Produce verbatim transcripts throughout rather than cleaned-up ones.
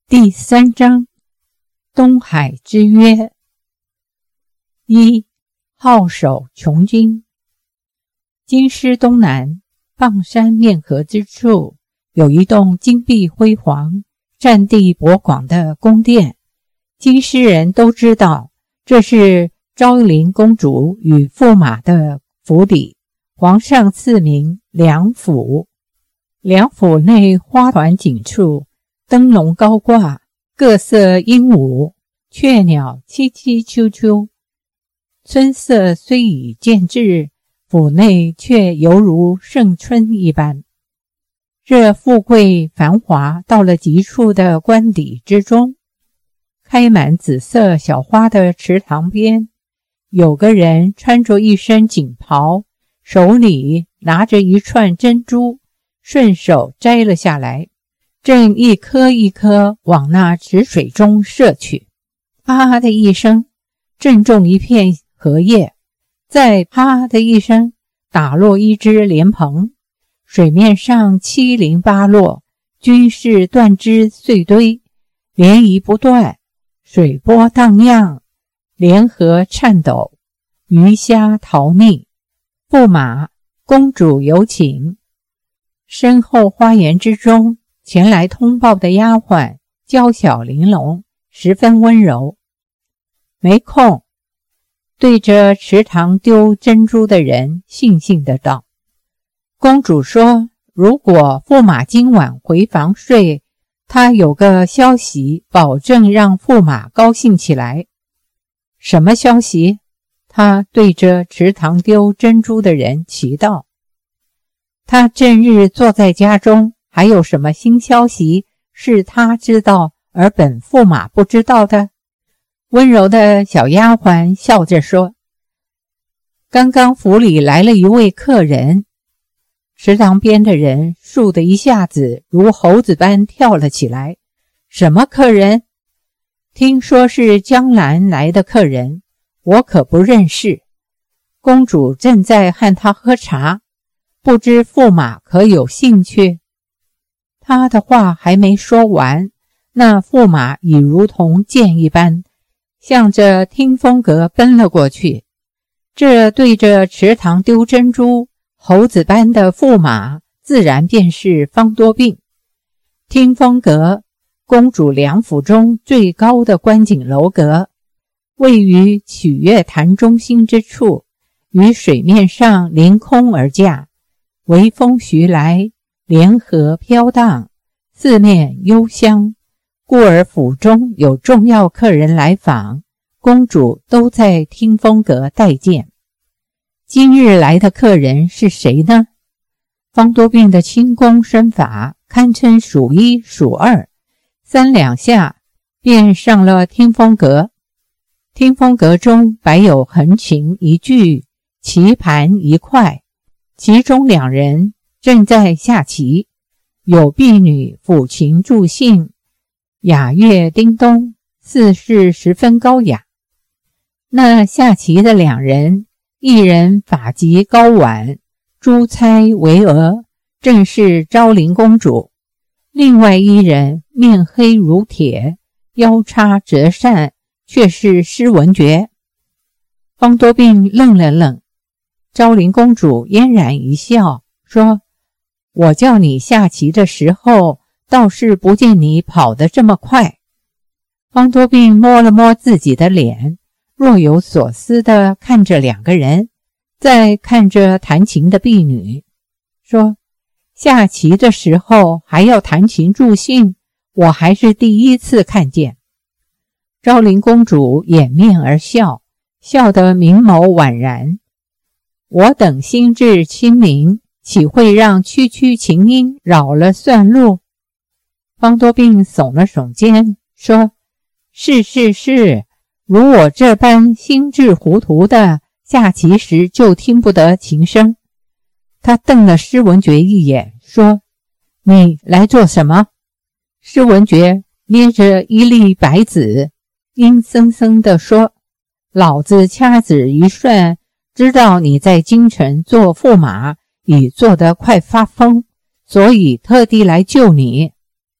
第三章，东海之约。一、号手穷经。京师东南傍山面河之处，有一栋金碧辉煌、占地博广的宫殿。京师人都知道，这是昭灵公主与驸马的府邸，皇上赐名梁府。梁府内花团锦簇，灯笼高挂，各色鹦鹉，雀鸟凄凄啾啾。春色虽已渐至，府内却犹如盛春一般。这富贵繁华到了极处的官邸之中，开满紫色小花的池塘边，有个人穿着一身锦袍，手里拿着一串珍珠，顺手摘了下来，正一颗一颗往那池水中射去。啪的一声，正中一片荷叶，再啪的一声，打落一只莲蓬，水面上七零八落，均是断枝碎堆，涟漪不断，水波荡漾，莲荷颤抖，鱼虾逃匿。驸马，公主有请。身后花园之中，前来通报的丫鬟娇小玲珑，十分温柔。没空，对着池塘丢珍珠的人悻悻地道。公主说，如果驸马今晚回房睡，她有个消息保证让驸马高兴起来。什么消息？她对着池塘丢珍珠的人祈道。他正日坐在家中，还有什么新消息是他知道而本驸马不知道的？温柔的小丫鬟笑着说，刚刚府里来了一位客人。池塘边的人倏的一下子如猴子般跳了起来。什么客人？听说是江南来的客人，我可不认识。公主正在和他喝茶，不知驸马可有兴趣？他的话还没说完，那驸马已如同箭一般，向着听风阁奔了过去。这对着池塘丢珍珠，猴子般的驸马，自然便是方多病。听风阁，公主梁府中最高的观景楼阁，位于曲月潭中心之处，于水面上凌空而架。微风徐来，莲荷飘荡，四面幽香，故而府中有重要客人来访，公主都在听风阁待见。今日来的客人是谁呢？方多病的轻功身法堪称数一数二，三两下便上了听风阁。听风阁中摆有横琴一具，棋盘一块，其中两人正在下棋，有婢女抚琴助兴，雅乐叮咚，似是十分高雅。那下棋的两人，一人发髻高挽，珠钗巍峨，正是昭灵公主；另外一人面黑如铁，腰插折扇，却是施文觉。方多病愣了愣，昭灵公主嫣然一笑，说，我叫你下棋的时候，倒是不见你跑得这么快。方多病摸了摸自己的脸，若有所思地看着两个人，再看着弹琴的婢女，说，下棋的时候还要弹琴助兴，我还是第一次看见。昭灵公主掩面而笑，笑得明眸宛然。我等心智清明，岂会让区区琴音扰了算路？方多病耸了耸肩，说，是是是，如我这般心智糊涂的，下棋时就听不得琴声。他瞪了施文觉一眼，说，你来做什么？施文觉捏着一粒白子，阴森森地说，老子掐指一算，知道你在京城做驸马已做得快发疯，所以特地来救你。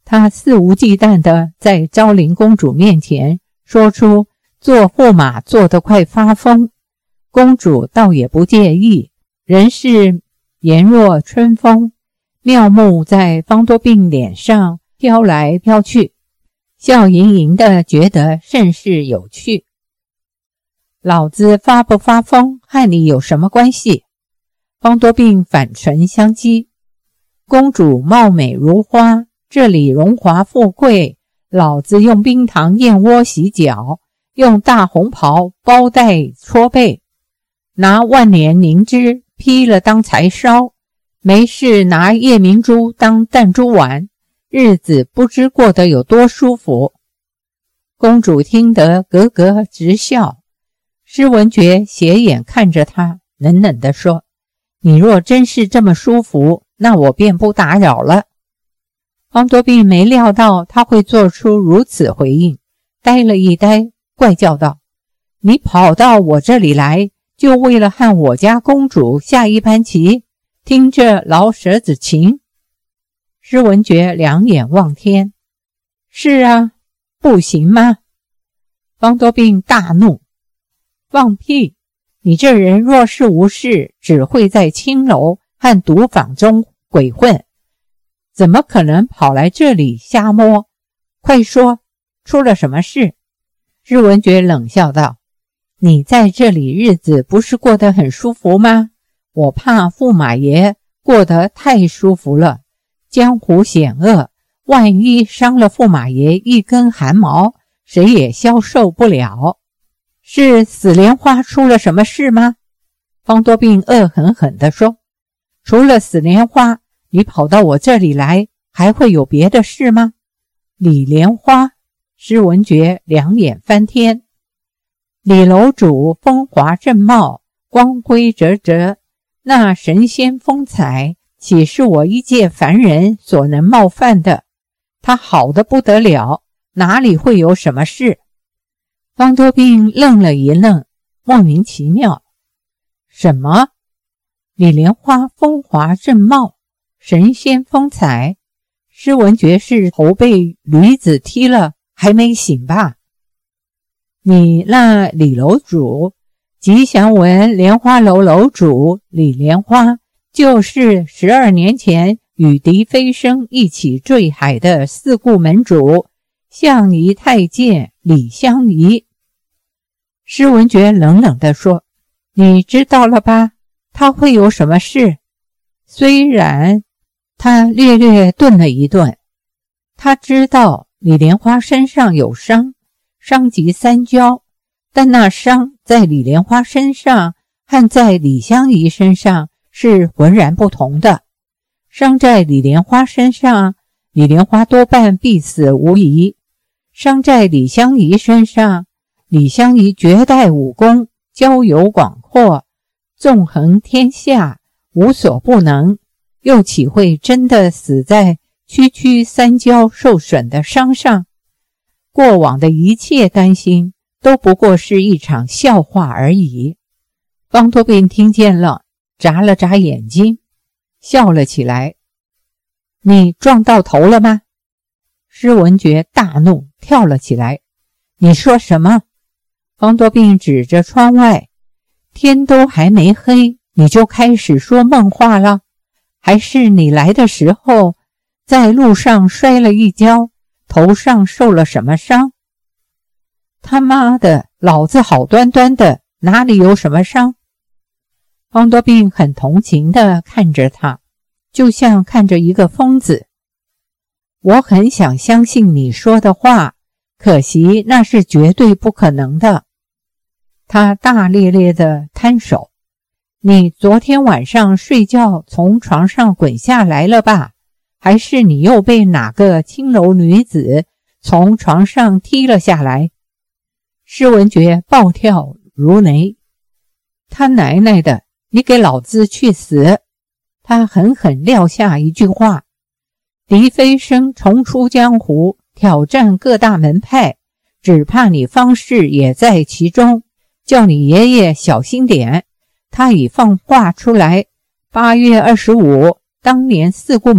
他肆无忌惮地在昭灵公主面前说出做驸马做得快发疯，公主倒也不介意，仍是颜若春风，妙目在方多病脸上飘来飘去，笑盈盈的，觉得甚是有趣。老子发不发疯和你有什么关系？方多病反唇相讥，公主貌美如花，这里荣华富贵，老子用冰糖燕窝洗脚，用大红袍包带搓背，拿万年凝脂披了当柴烧，没事拿夜明珠当弹珠玩，日子不知过得有多舒服。公主听得咯咯直笑，施文觉斜眼看着她，冷冷地说，你若真是这么舒服，那我便不打扰了。方多病没料到他会做出如此回应，呆了一呆，怪叫道，你跑到我这里来，就为了和我家公主下一盘棋，听这老舍子情？施文觉两眼望天，是啊，不行吗？方多病大怒，放屁！你这人若是无事，只会在青楼和赌坊中鬼混，怎么可能跑来这里瞎摸？快说，出了什么事？施文觉冷笑道，你在这里日子不是过得很舒服吗？我怕驸马爷过得太舒服了，江湖险恶，万一伤了驸马爷一根汗毛，谁也消受不了。是死莲花出了什么事吗？方多病恶狠狠地说，除了死莲花，你跑到我这里来，还会有别的事吗？李莲花，施文觉两眼翻天，李楼主风华正茂，光辉灼灼，那神仙风采，岂是我一介凡人所能冒犯的？他好得不得了，哪里会有什么事？方多病愣了一愣，莫名其妙，什么？李莲花风华正茂，神仙风采？施文觉是头被驴子踢了还没醒吧？你那李楼主，吉祥文莲花楼楼主李莲花，就是十二年前与狄飞升一起坠海的四顾门主相宜太监李相宜。施文觉冷冷地说，你知道了吧？他会有什么事？虽然他略略顿了一顿，他知道李莲花身上有伤，伤及三焦，但那伤在李莲花身上和在李相宜身上是浑然不同的。伤在李莲花身上，李莲花多半必死无疑；伤在李相宜身上，李相宜绝代武功，交友广阔，纵横天下，无所不能，又岂会真的死在区区三焦受损的伤上？过往的一切担心都不过是一场笑话而已。方多病听见了，眨了眨眼睛，笑了起来。你撞到头了吗？施文觉大怒，跳了起来。你说什么？方多病指着窗外，天都还没黑，你就开始说梦话了？还是你来的时候在路上摔了一跤，头上受了什么伤？他妈的，老子好端端的，哪里有什么伤？方多病很同情地看着他，就像看着一个疯子。我很想相信你说的话，可惜那是绝对不可能的。他大咧咧地摊手，你昨天晚上睡觉从床上滚下来了吧？还是你又被哪个青楼女子从床上踢了下来？施文觉暴跳如雷，他奶奶的，你给老子去死！他狠狠撂下一句话，狄飞升重出江湖，挑战各大门派，只怕你方士也在其中，叫你爷爷小心点。他已放话出来，八月二十五，当年四顾门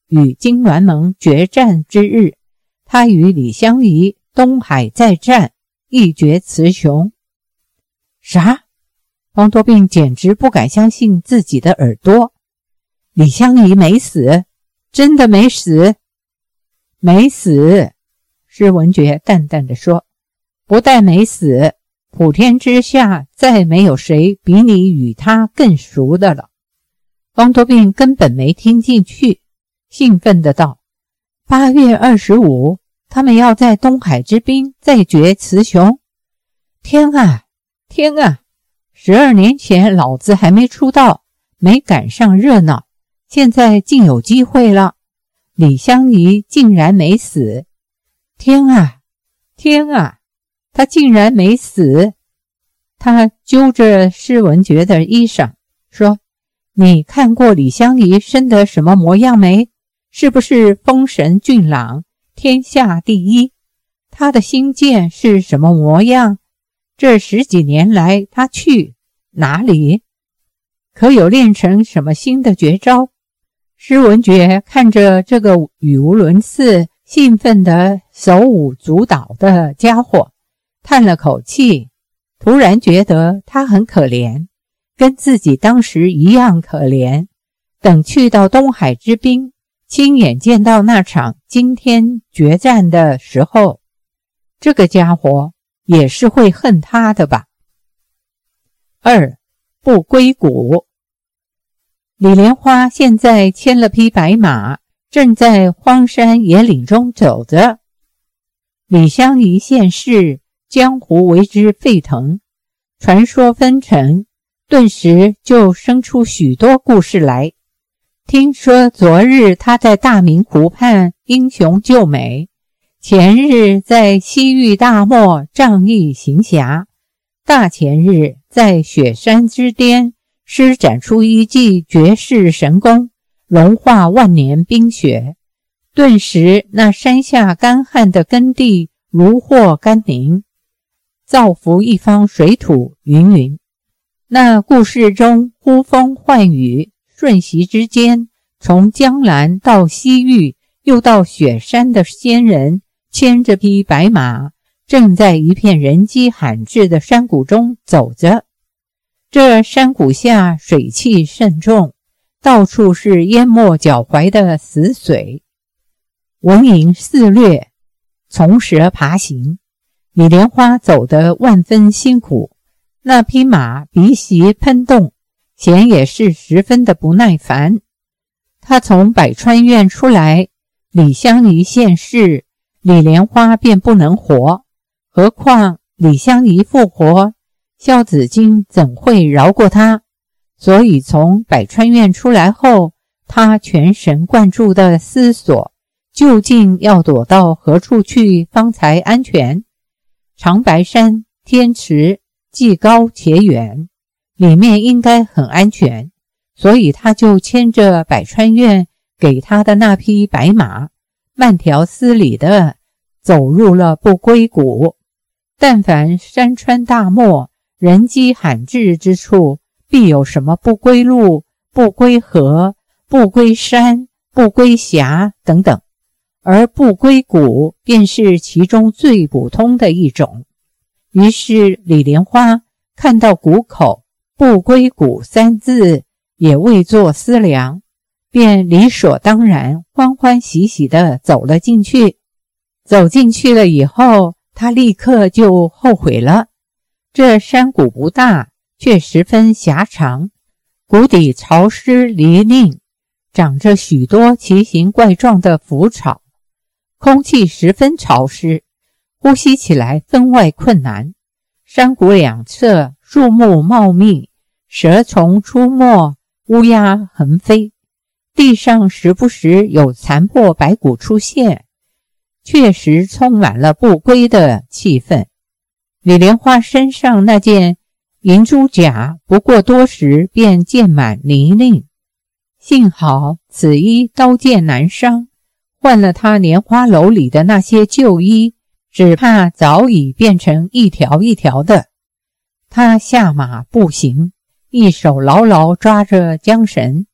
与金銮盟决战之日，他与李相夷东海再战，一决雌雄。啥？王多病简直不敢相信自己的耳朵。李相夷没死？真的没死？没死，施文觉淡淡地说，不但没死，普天之下再没有谁比你与他更熟的了。王多病根本没听进去，兴奋地道，八月二十五，他们要在东海之滨再决雌雄。天啊天啊，十二年前老子还没出道，没赶上热闹，现在竟有机会了。李相夷竟然没死。天啊天啊，他竟然没死。他揪着施文觉的衣裳说，你看过李相夷生得什么模样没？是不是风神俊朗，天下第一？他的心剑是什么模样？这十几年来他去哪里？可有练成什么新的绝招？施文觉看着这个语无伦次、兴奋的手舞足蹈的家伙，叹了口气，突然觉得他很可怜，跟自己当时一样可怜。等去到东海之滨，亲眼见到那场惊天决战的时候，这个家伙也是会恨他的吧。二，不归谷。李莲花现在牵了匹白马，正在荒山野岭中走着。李相夷现世，江湖为之沸腾，传说纷呈，顿时就生出许多故事来。听说昨日他在大明湖畔英雄救美，前日在西域大漠仗义行侠，大前日在雪山之巅施展出一记绝世神功，融化万年冰雪，顿时那山下干旱的耕地如获甘霖，造福一方水土云云。那故事中呼风唤雨，瞬息之间，从江南到西域又到雪山的仙人牵着匹白马，正在一片人迹罕至的山谷中走着。这山谷下水汽甚重，到处是淹没脚踝的死水。蚊蝇肆虐，虫蛇爬行，李莲花走得万分辛苦，那匹马鼻息喷动，显也是十分的不耐烦。他从百川院出来，李相夷现世，李莲花便不能活，何况李相夷复活，萧子敬怎会饶过他？所以从百川院出来后，他全神贯注地思索，究竟要躲到何处去方才安全？长白山天池既高且远，里面应该很安全，所以他就牵着百川院给他的那匹白马，慢条斯理地走入了不归谷。但凡山川大漠，人迹罕至之处，必有什么不归路、不归河、不归山、不归峡等等，而不归谷便是其中最普通的一种。于是李莲花看到谷口不归谷三字，也未作思量，便理所当然欢欢喜喜地走了进去。走进去了以后，他立刻就后悔了。这山谷不大，却十分狭长，谷底潮湿泥泞，长着许多奇形怪状的腐草，空气十分潮湿，呼吸起来分外困难。山谷两侧树木茂密，蛇虫出没，乌鸦横飞，地上时不时有残破白骨出现，确实充满了不归的气氛。李莲花身上那件银珠甲不过多时便溅满泥泞，幸好此衣刀剑难伤，换了他莲花楼里的那些旧衣，只怕早已变成一条一条的。他下马步行，一手牢牢抓着缰绳，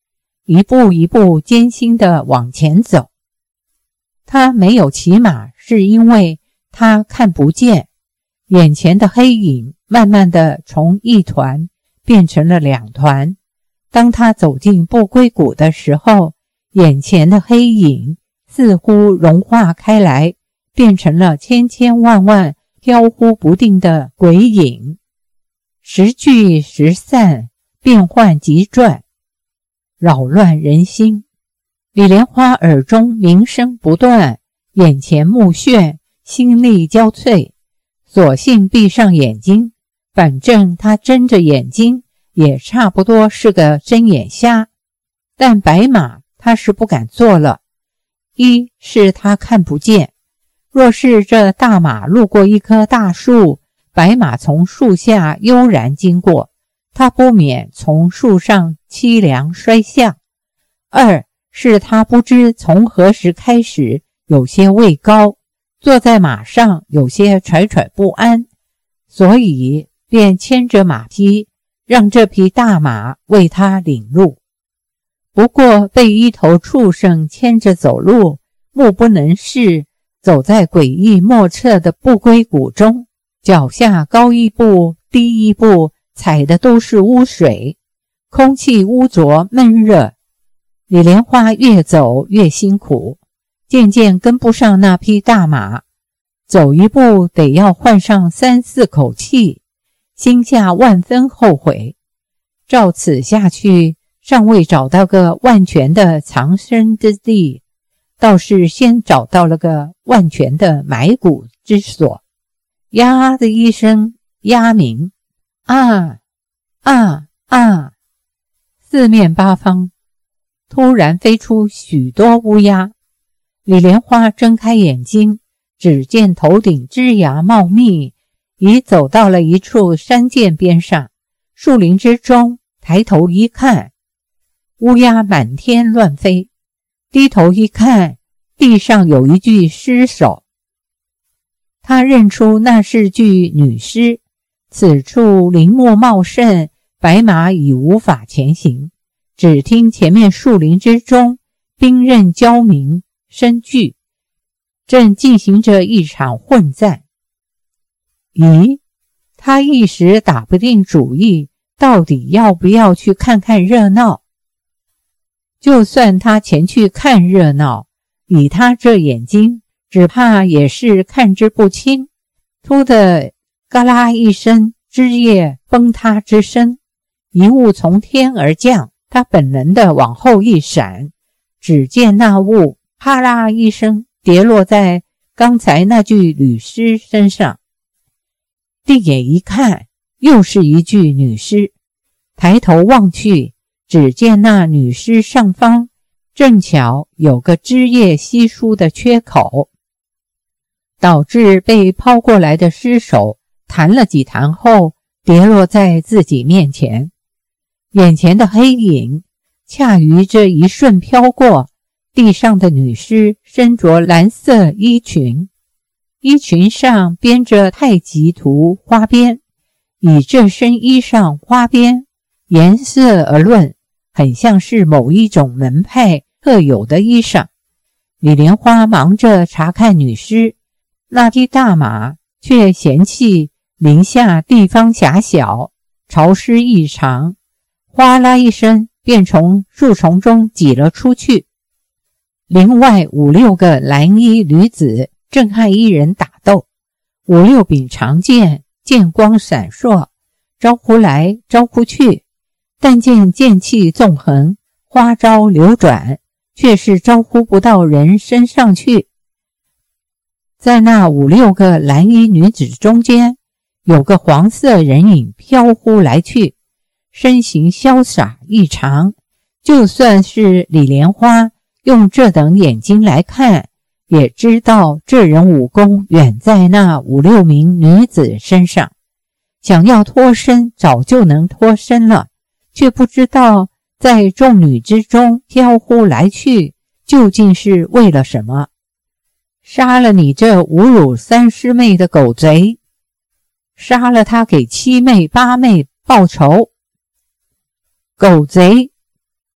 一步一步艰辛地往前走。他没有骑马，是因为他看不见，眼前的黑影慢慢地从一团变成了两团。当他走进不归谷的时候，眼前的黑影似乎融化开来，变成了千千万万飘忽不定的鬼影，时聚时散，变幻急转，扰乱人心。李莲花耳中鸣声不断，眼前目眩，心力交瘁，索性闭上眼睛，反正他睁着眼睛也差不多是个睁眼瞎。但白马他是不敢做了，一是他看不见，若是这大马路过一棵大树，白马从树下悠然经过，他不免从树上凄凉摔下。二是他不知从何时开始有些畏高，坐在马上有些惴惴不安，所以便牵着马匹，让这匹大马为他领路。不过被一头畜生牵着走路，目不能视，走在诡异莫测的不归谷中，脚下高一步低一步，踩的都是污水，空气污浊闷热。李莲花越走越辛苦，渐渐跟不上那匹大马，走一步得要换上三四口气，心下万分后悔。照此下去，尚未找到个万全的藏身之地，倒是先找到了个万全的埋骨之所。呀的一声鸦鸣，啊啊啊！四面八方突然飞出许多乌鸦。李莲花睁开眼睛，只见头顶枝芽茂密，已走到了一处山涧边上，树林之中，抬头一看，乌鸦满天乱飞，低头一看，地上有一具尸首。他认出那是具女尸，此处林木茂盛，白马已无法前行，只听前面树林之中兵刃交鸣声巨，正进行着一场混战。咦，他一时打不定主意，到底要不要去看看热闹。就算他前去看热闹，以他这眼睛，只怕也是看之不清。突的嘎啦一声，枝叶崩塌之声，一物从天而降，他本能的往后一闪，只见那物啪啦一声跌落在刚才那具女尸身上。定眼一看，又是一具女尸，抬头望去，只见那女尸上方正巧有个枝叶稀疏的缺口，导致被抛过来的尸首弹了几弹后跌落在自己面前。眼前的黑影恰于这一瞬飘过，地上的女尸身着蓝色衣裙，衣裙上编着太极图花边，以这身衣上花边颜色而论，很像是某一种门派特有的衣裳。李莲花忙着查看女尸，那匹大马却嫌弃林下地方狭小，潮湿异常，哗啦一声便从树丛中挤了出去。林外五六个蓝衣女子正和一人打斗，五六柄长剑，剑光闪烁，招呼来招呼去，但见剑气纵横，花招流转，却是招呼不到人身上去。在那五六个蓝衣女子中间，有个黄色人影飘忽来去，身形潇洒异常，就算是李莲花用这等眼睛来看，也知道这人武功远在那五六名女子身上，想要脱身早就能脱身了，却不知道在众女之中飘忽来去，究竟是为了什么。杀了你这侮辱三师妹的狗贼，杀了他给七妹八妹报仇。狗贼！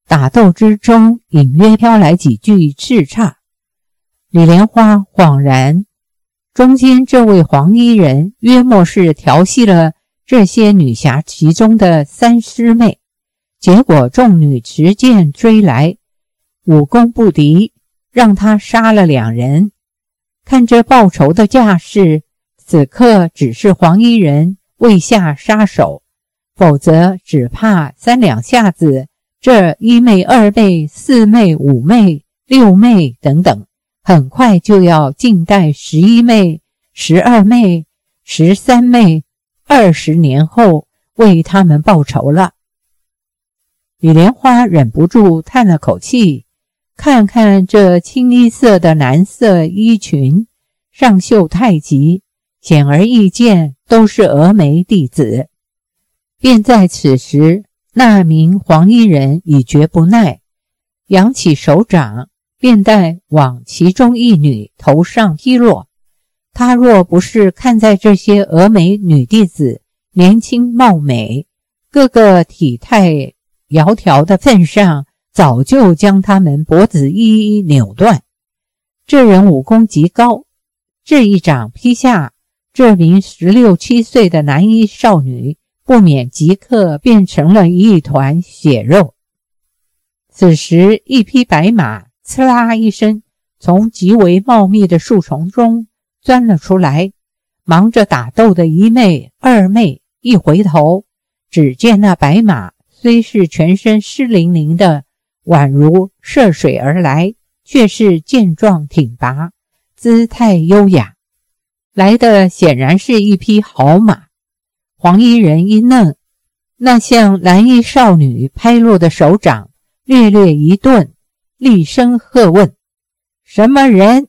打斗之中隐约飘来几句叱咤。李莲花恍然，中间这位黄衣人约莫是调戏了这些女侠其中的三师妹，结果众女持剑追来，武功不敌，让他杀了两人。看这报仇的架势，此刻只是黄衣人未下杀手，否则只怕三两下子，这一妹、二妹、四妹、五妹、六妹等等，很快就要静待十一妹、十二妹、十三妹，二十年后为他们报仇了。李莲花忍不住叹了口气，看看这清一色的蓝色衣裙，上绣太极，显而易见都是峨眉弟子。便在此时，那名黄衣人已觉不耐，扬起手掌，便待往其中一女头上劈落。他若不是看在这些峨眉女弟子年轻貌美，个个体态窈窕的份上，早就将他们脖子一一扭断。这人武功极高，这一掌劈下，这名十六七岁的男衣少女不免即刻变成了一团血肉。此时一匹白马刺啦一声从极为茂密的树丛中钻了出来，忙着打斗的一妹、二妹一回头，只见那白马虽是全身湿淋淋的，宛如涉水而来，却是健壮挺拔，姿态优雅，来的显然是一匹好马。黄衣人一愣，那向蓝衣少女拍落的手掌略略一顿，厉声喝问：什么人？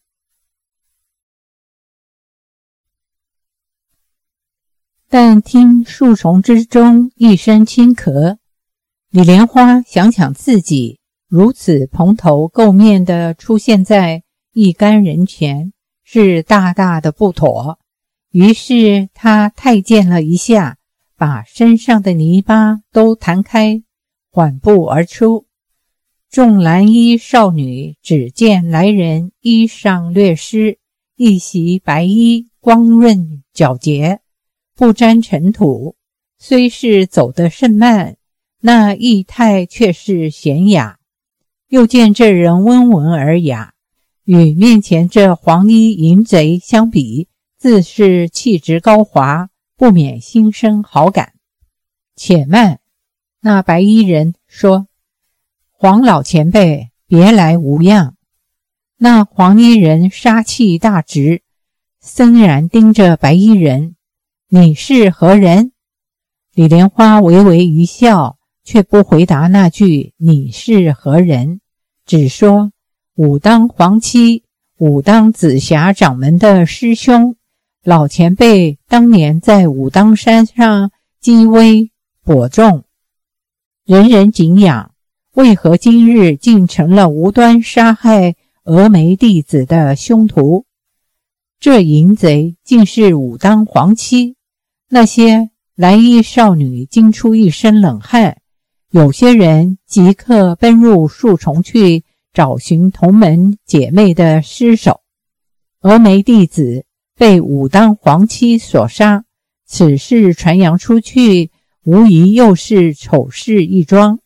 但听树丛之中一声轻咳，李莲花想想自己如此蓬头垢面地出现在一干人前，是大大的不妥。于是他太监了一下，把身上的泥巴都弹开，缓步而出。众蓝衣少女只见来人衣裳略湿，一袭白衣光润皎洁，不沾尘土，虽是走得甚慢，那意态却是娴雅。又见这人温文尔雅，与面前这黄衣淫贼相比，自是气质高华，不免心生好感。且慢，那白衣人说：黄老前辈别来无恙。那黄衣人杀气大直，森然盯着白衣人：你是何人？李莲花微微一笑，却不回答那句你是何人，只说：武当黄七，武当紫霞掌门的师兄，老前辈当年在武当山上积威播种，人人敬仰，为何今日竟成了无端杀害峨眉弟子的凶徒？这淫贼竟是武当黄七。那些蓝衣少女惊出一身冷汗，有些人即刻奔入树丛去找寻同门姐妹的尸首。峨眉弟子被武当黄七所杀，此事传扬出去，无疑又是丑事一桩。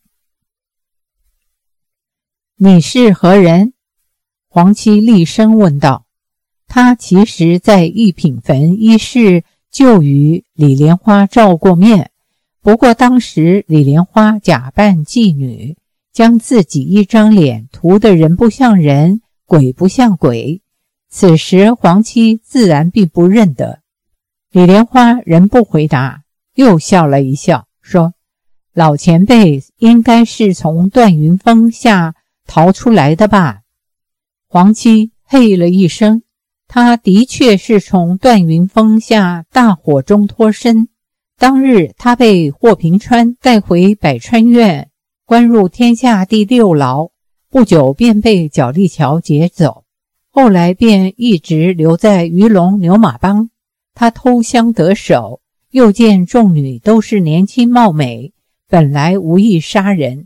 你是何人？黄七厉声问道。他其实在一品坟一事就与李莲花照过面，不过当时李莲花假扮妓女，将自己一张脸涂得人不像人，鬼不像鬼，此时黄七自然并不认得。李莲花仍不回答，又笑了一笑，说：老前辈应该是从断云峰下逃出来的吧？黄七嘿了一声，他的确是从断云峰下大火中脱身。当日他被霍平川带回百川院，关入天下第六牢，不久便被角力桥劫走，后来便一直留在鱼龙牛马帮。他偷香得手，又见众女都是年轻貌美，本来无意杀人，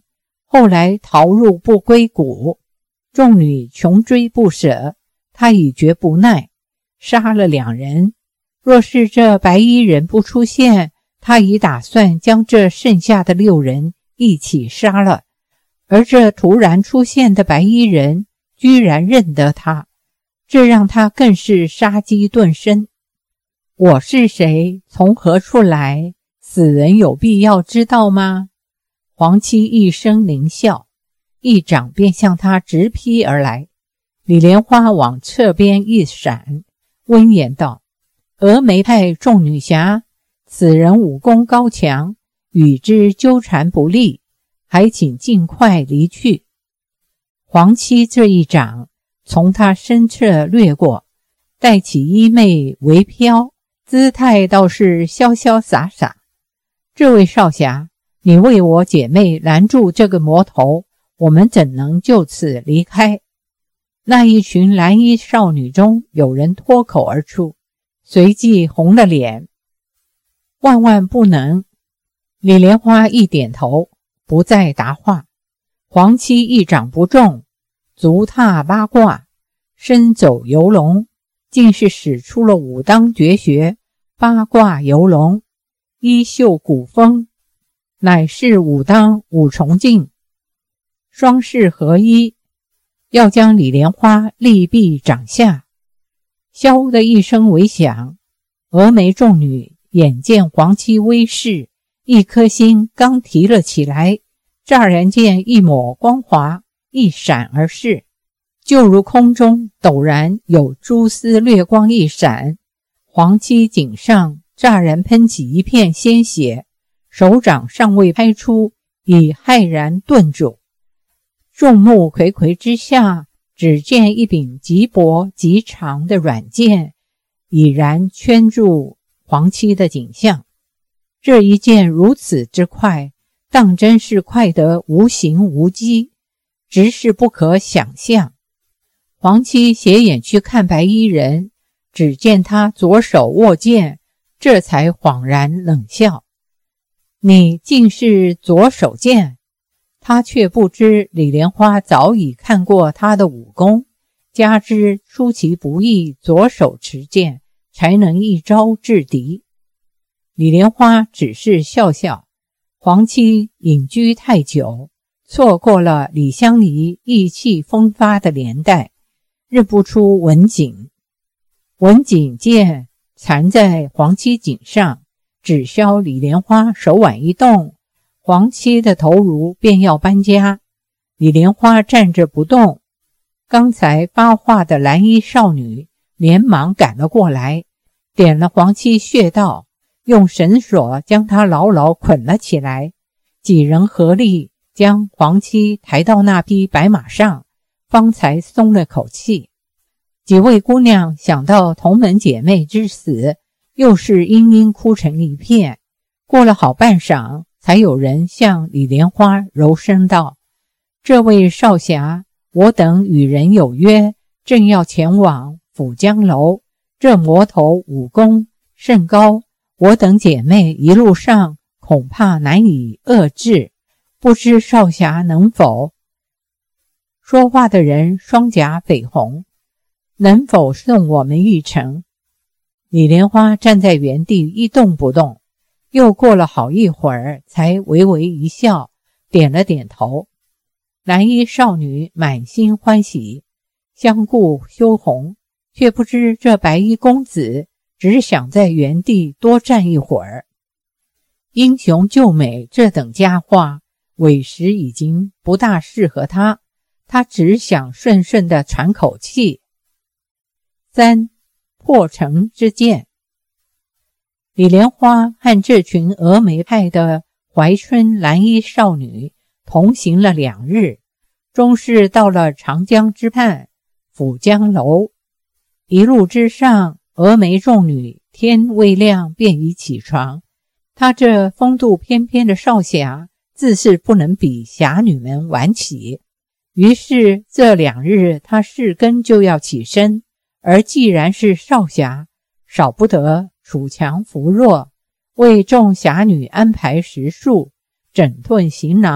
后来逃入不归谷，众女穷追不舍，他已觉不耐，杀了两人。若是这白衣人不出现，他已打算将这剩下的六人一起杀了。而这突然出现的白衣人居然认得他，这让他更是杀机顿生。我是谁？从何处来？死人有必要知道吗？黄七一声狞笑，一掌便向他直劈而来。李莲花往侧边一闪，温言道：峨眉派众女侠，此人武功高强，与之纠缠不利，还请尽快离去。黄七这一掌从他身侧掠过，带起衣袂微飘，姿态倒是潇潇洒洒。这位少侠，你为我姐妹拦住这个魔头，我们怎能就此离开？那一群蓝衣少女中有人脱口而出，随即红了脸。万万不能！李莲花一点头，不再答话。黄七一掌不中，足踏八卦，身走游龙，竟是使出了武当绝学八卦游龙，衣袖古风，乃是武当五重劲，双势合一，要将李莲花力毙掌下。萧的一声微响，峨眉众女眼见黄七威势，一颗心刚提了起来，乍然间一抹光华一闪而逝，就如空中陡然有蛛丝掠光一闪，黄七颈上乍然喷起一片鲜血，手掌尚未拍出，已骇然顿住。众目睽睽之下，只见一柄极薄极长的软剑已然圈住黄七的颈项。这一剑如此之快，当真是快得无形无迹，直是不可想象。黄七斜眼去看白衣人，只见他左手握剑，这才恍然冷笑：你竟是左手剑？他却不知李莲花早已看过他的武功，加之出其不意左手持剑，才能一招制敌。李莲花只是笑笑，黄七隐居太久，错过了李香梨意气风发的年代，认不出文锦。文锦剑缠在黄七颈上，只消李莲花手腕一动，黄七的头颅便要搬家。李莲花站着不动，刚才发话的蓝衣少女连忙赶了过来，点了黄七穴道，用绳索将他牢牢捆了起来。几人合力将黄七抬到那匹白马上，方才松了口气。几位姑娘想到同门姐妹之死，又是嘤嘤哭成一片。过了好半晌，才有人向李莲花柔声道：这位少侠，我等与人有约，正要前往府江楼，这魔头武功甚高，我等姐妹一路上恐怕难以遏制，不知少侠能否？说话的人双颊绯红，能否送我们一程？李莲花站在原地一动不动，又过了好一会儿，才微微一笑，点了点头。蓝衣少女满心欢喜，相顾羞红，却不知这白衣公子只想在原地多站一会儿。英雄救美这等佳话，委实已经不大适合他，他只想顺顺地喘口气。三、破城之剑。李莲花和这群峨眉派的怀春蓝衣少女同行了两日，终是到了长江之畔府江楼。一路之上，峨眉众女天未亮便已起床，她这风度翩翩的少侠自是不能比侠女们晚起，于是这两日她是更就要起身，而既然是少侠，少不得处强扶弱，为众侠女安排食宿，整顿行囊，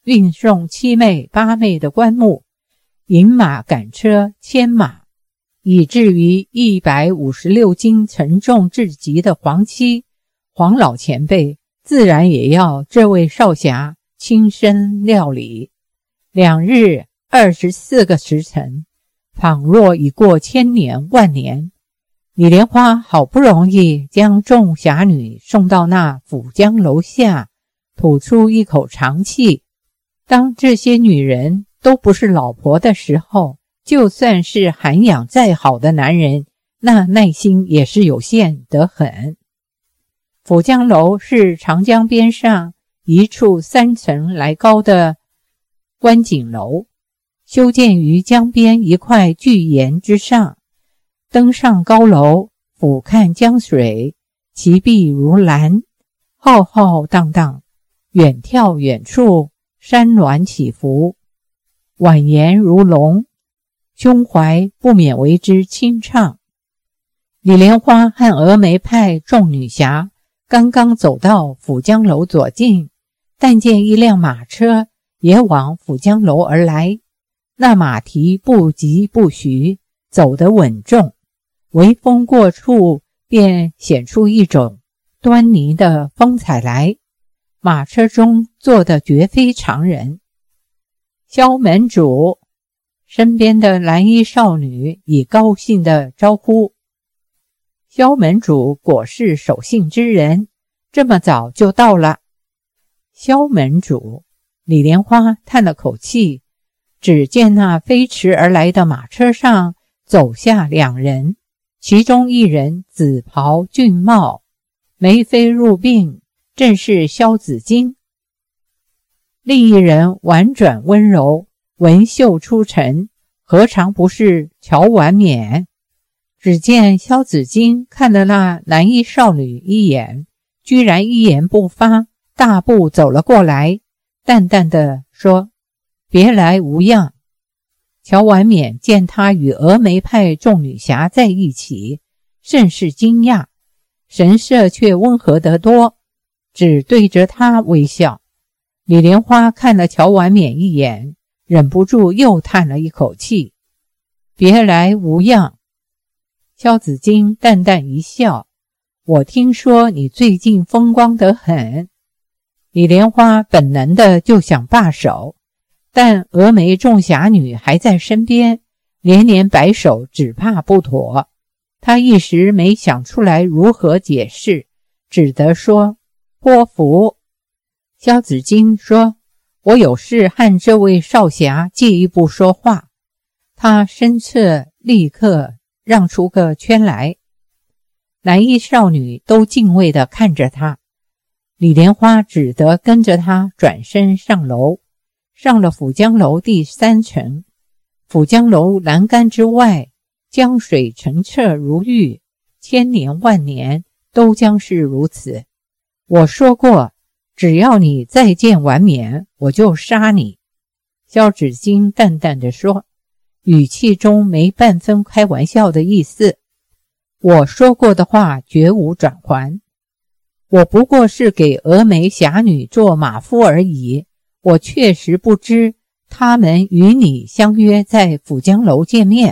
运送七妹八妹的棺木，引马赶车牵马，以至于一百五十六斤沉重至极的黄漆黄老前辈自然也要这位少侠亲身料理。两日二十四个时辰，仿若已过千年万年。李莲花好不容易将众侠女送到那府江楼下，吐出一口长气。当这些女人都不是老婆的时候，就算是涵养再好的男人，那耐心也是有限得很。府江楼是长江边上一处三层来高的观景楼，修建于江边一块巨岩之上。登上高楼，俯瞰江水，其碧如蓝，浩浩荡荡，远眺远处山峦起伏，婉言如龙，胸怀不免为之清畅。李莲花和峨眉派众女侠刚刚走到府江楼左近，但见一辆马车也往府江楼而来，那马蹄不疾不徐，走得稳重，微风过处便显出一种端倪的风采来。马车中坐的绝非常人。萧门主，身边的蓝衣少女已高兴地招呼。萧门主果是守信之人，这么早就到了。萧门主，李莲花叹了口气，只见那飞驰而来的马车上走下两人，其中一人紫袍俊貌，眉飞入鬓，正是萧子衿；另一人婉转温柔，文秀出尘，何尝不是乔婉冕？只见萧子衿看了那蓝衣少女一眼，居然一言不发，大步走了过来，淡淡地说：别来无恙。乔婉冕见他与峨眉派众女侠在一起，甚是惊讶，神色却温和得多，只对着他微笑。李莲花看了乔婉冕一眼，忍不住又叹了一口气：别来无恙。萧子衿淡淡一笑：我听说你最近风光得很。李莲花本能的就想罢手，但峨眉众侠女还在身边，连连摆手，只怕不妥。他一时没想出来如何解释，只得说：托福。萧子衿说：我有事和这位少侠借一步说话。他身侧立刻让出个圈来，蓝衣少女都敬畏地看着他。李莲花只得跟着他转身上楼，上了府江楼第三层。府江楼栏杆之外，江水澄澈如玉，千年万年都将是如此。我说过，只要你再见婉冕，我就杀你。萧子衿淡淡地说，语气中没半分开玩笑的意思。我说过的话绝无转圜，我不过是给峨眉侠女做马夫而已，我确实不知他们与你相约在府江楼见面。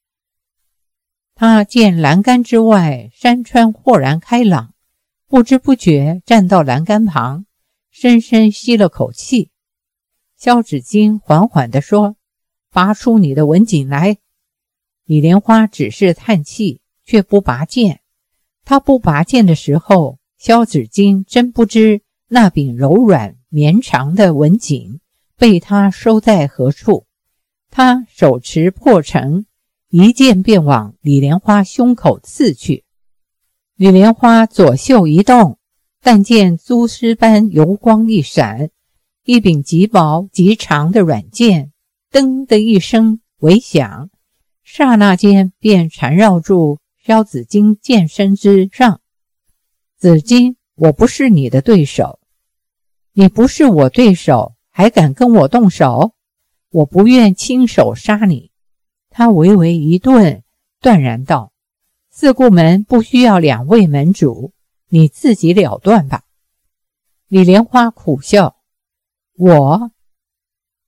他见栏杆之外山川豁然开朗，不知不觉站到栏杆旁，深深吸了口气。萧子衿缓缓地说，拔出你的文锦来。李莲花只是叹气，却不拔剑。他不拔剑的时候，萧子衿真不知那柄柔软绵长的文锦被他收在何处。他手持破城，一剑便往李莲花胸口刺去。李莲花左袖一动，但见蛛丝般油光一闪，一柄极薄极长的软剑噔的一声微响，刹那间便缠绕住萧子衿剑身之上。子衿，我不是你的对手。你不是我对手，还敢跟我动手？我不愿亲手杀你。他微微一顿，断然道，四顾门不需要两位门主，你自己了断吧。李莲花苦笑，我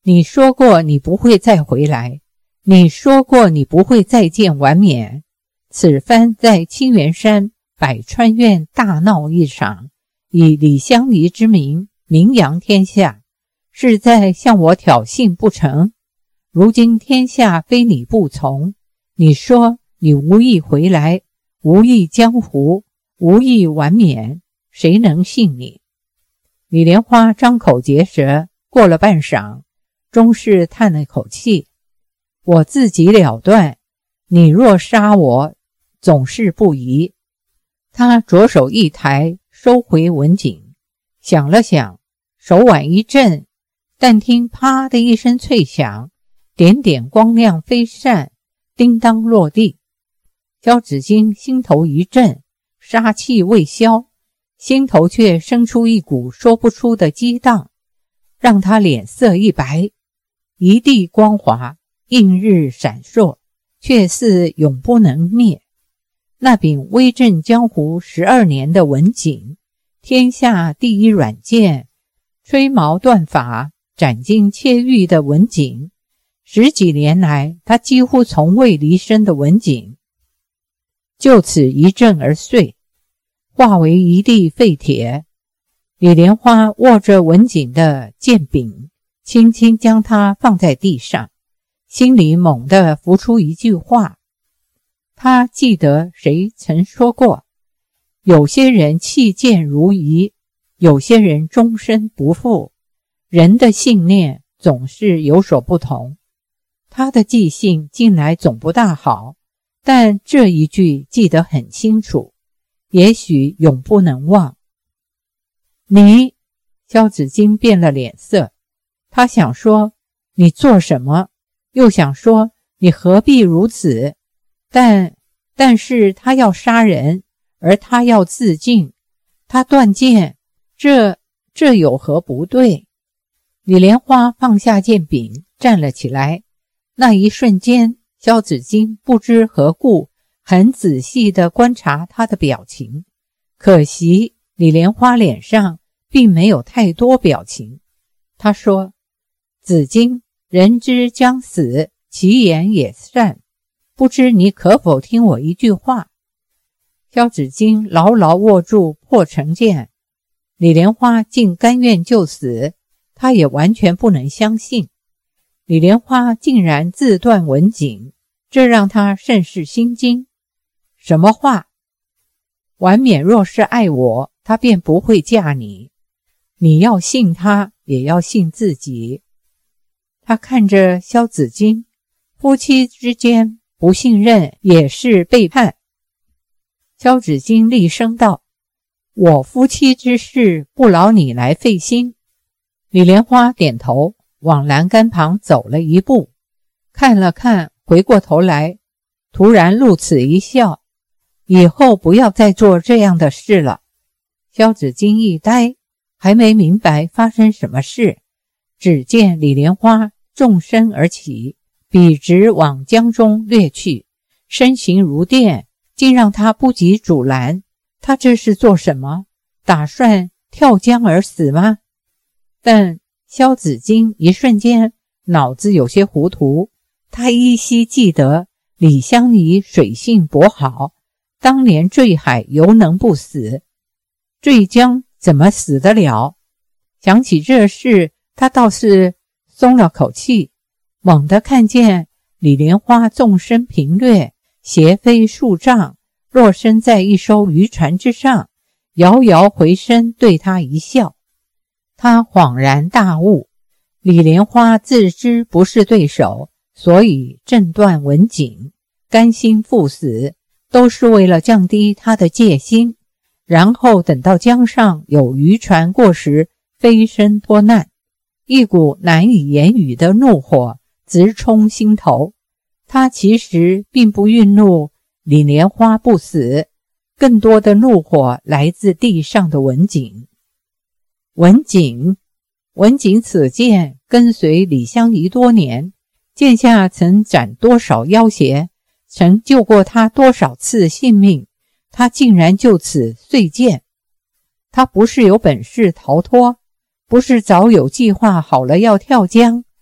你说过你不会再回来，你说过你不会再见完冕。此番在清源山百川院大闹一场，以李香夷之名名扬天下，是在向我挑衅不成？如今天下非你不从，你说你无意回来，无意江湖，无意完冕，谁能信你？李莲花张口结舌，过了半晌，终是叹了口气，我自己了断，你若杀我，总是不宜。他左手一抬，收回文锦，想了想，手腕一震，但听啪的一声脆响，点点光亮飞散，叮当落地。萧芷晶心头一震，杀气未消，心头却生出一股说不出的激荡，让他脸色一白。一地光华，映日闪烁，却似永不能灭。那柄威震江湖十二年的文锦，天下第一软剑，吹毛断发，斩钉切玉的文锦，十几年来他几乎从未离身的文锦，就此一震而碎，化为一地废铁。李莲花握着文锦的剑柄，轻轻将它放在地上，心里猛地浮出一句话。他记得谁曾说过，有些人弃剑如夷，有些人终身不复，人的信念总是有所不同。他的记性近来总不大好，但这一句记得很清楚，也许永不能忘。你，萧芷晶变了脸色，他想说你做什么，又想说你何必如此，但但是他要杀人，而他要自尽，他断剑，这这有何不对？李莲花放下剑柄，站了起来。那一瞬间，萧芷晶不知何故很仔细地观察他的表情，可惜李莲花脸上并没有太多表情。他说，紫荆，人之将死，其言也善，不知你可否听我一句话？萧芷晶牢牢握住破城剑，李莲花竟甘愿就死，他也完全不能相信。李莲花竟然自断文锦，这让他甚是心惊。什么话？婉冕若是爱我，他便不会嫁你。你要信他，也要信自己。他看着萧芷晶，夫妻之间不信任也是背叛。萧芷晶厉声道，我夫妻之事不劳你来费心。李莲花点头，往栏杆旁走了一步，看了看，回过头来，突然露齿一笑，以后不要再做这样的事了。萧芷晶一呆，还没明白发生什么事，只见李莲花纵身而起，笔直往江中掠去，身形如电，竟让他不及阻拦。他这是做什么？打算跳江而死吗？但萧芷晶一瞬间脑子有些糊涂，他依稀记得李香夷水性博好，当年坠海犹能不死，坠江怎么死得了？想起这事，他倒是松了口气，猛地看见李莲花纵身平掠，斜飞数丈，落身在一艘渔船之上，摇摇回身对他一笑。他恍然大悟，李莲花自知不是对手，所以震断文锦，甘心赴死，都是为了降低他的戒心，然后等到江上有渔船过时，飞身脱难。一股难以言语的怒火直冲心头，他其实并不愠怒李莲花不死，更多的怒火来自地上的文锦。文锦，文锦此剑跟随李香夷多年，剑下曾斩多少妖邪，曾救过他多少次性命，他竟然就此碎剑。他不是有本事逃脱，不是早有计划好了要跳江，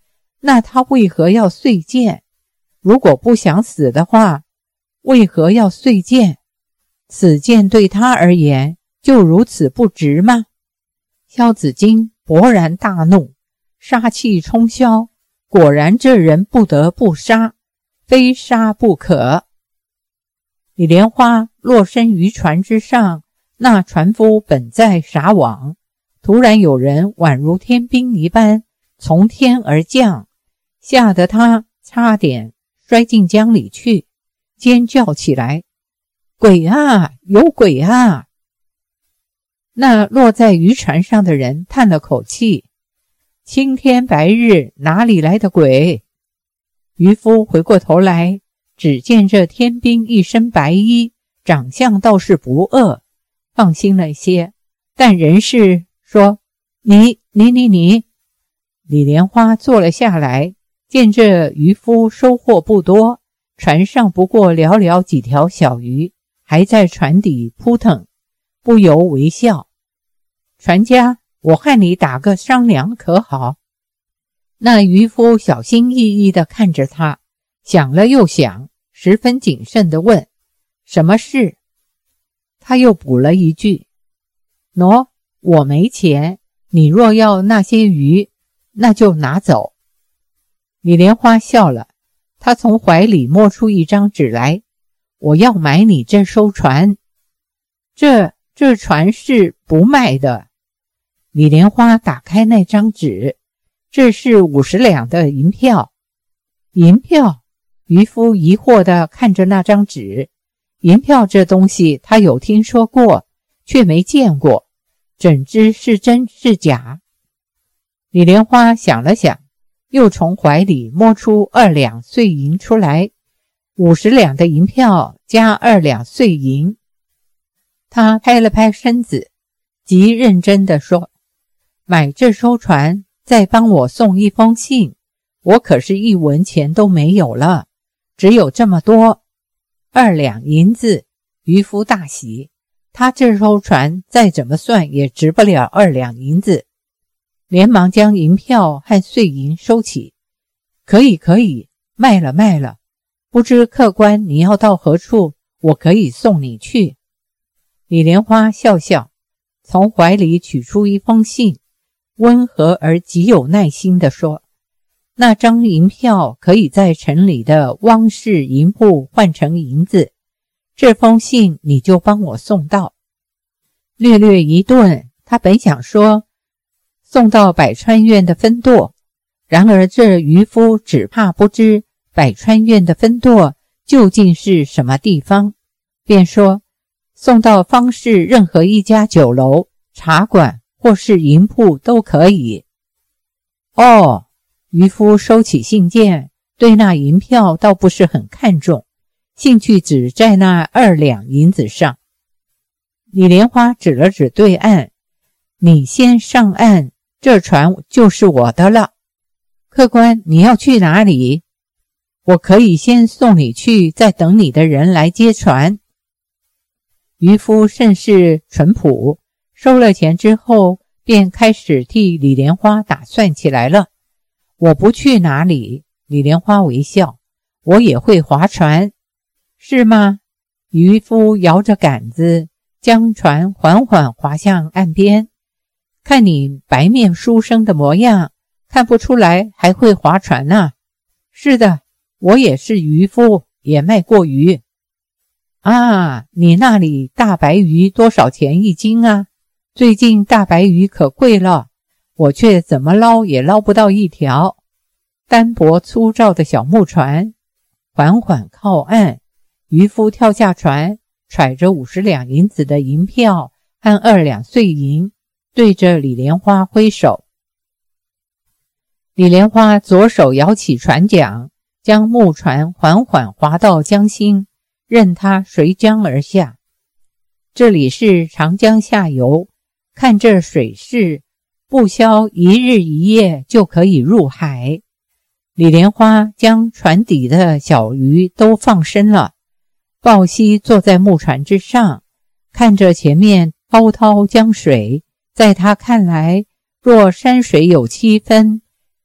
那他为何要碎剑？如果不想死的话，为何要碎剑？此剑对他而言就如此不值吗？萧子敬勃然大怒，杀气冲霄，果然这人不得不杀，非杀不可。李莲花落身于船之上，那船夫本在撒网，突然有人宛如天兵一般从天而降，吓得他差点摔进江里去，尖叫起来：鬼啊，有鬼啊！那落在渔船上的人叹了口气：青天白日，哪里来的鬼？渔夫回过头来，只见这天兵一身白衣，长相倒是不恶，放心了些，但人是说：你你你你。李莲花坐了下来，见这渔夫收获不多，船上不过寥寥几条小鱼，还在船底扑腾，不由微笑：船家，我和你打个商量可好？那渔夫小心翼翼地看着他，想了又想，十分谨慎地问：什么事？他又补了一句：喏，我没钱，你若要那些鱼，那就拿走。李莲花笑了，他从怀里摸出一张纸来：我要买你这艘船。这这船是不卖的。李莲花打开那张纸，这是五十两的银票。银票？渔夫疑惑地看着那张纸，银票这东西他有听说过，却没见过，怎知是真是假？李莲花想了想，又从怀里摸出二两碎银出来，五十两的银票加二两碎银。他拍了拍身子，极认真地说：买这艘船，再帮我送一封信，我可是一文钱都没有了，只有这么多，二两银子。渔夫大喜，他这艘船再怎么算也值不了二两银子，连忙将银票和碎银收起。可以可以，卖了卖了，不知客官你要到何处，我可以送你去。李莲花笑笑，从怀里取出一封信，温和而极有耐心地说：那张银票可以在城里的汪氏银铺换成银子，这封信你就帮我送到。略略一顿，他本想说送到百川院的分舵，然而这渔夫只怕不知百川院的分舵究竟是什么地方，便说送到方氏任何一家酒楼、茶馆或是银铺都可以。哦，渔夫收起信件，对那银票倒不是很看重，兴趣只在那二两银子上。李莲花指了指对岸：你先上岸，这船就是我的了。客官，你要去哪里？我可以先送你去，再等你的人来接船。渔夫甚是淳朴，收了钱之后便开始替李莲花打算起来了。我不去哪里。李莲花微笑：我也会划船。是吗？渔夫摇着杆子，将船缓缓划向岸边。看你白面书生的模样，看不出来还会划船啊。是的，我也是渔夫，也卖过鱼。啊，你那里大白鱼多少钱一斤啊？最近大白鱼可贵了，我却怎么捞也捞不到一条。单薄粗糙的小木船缓缓靠岸，渔夫跳下船，揣着五十两银子的银票和二两碎银，对着李莲花挥手。李莲花左手摇起船桨，将木船缓缓划到江心，任它随江而下。这里是长江下游，看这水势，不消一日一夜就可以入海。李莲花将船底的小鱼都放生了，抱膝坐在木船之上，看着前面滔滔江水，在他看来若山水有七分，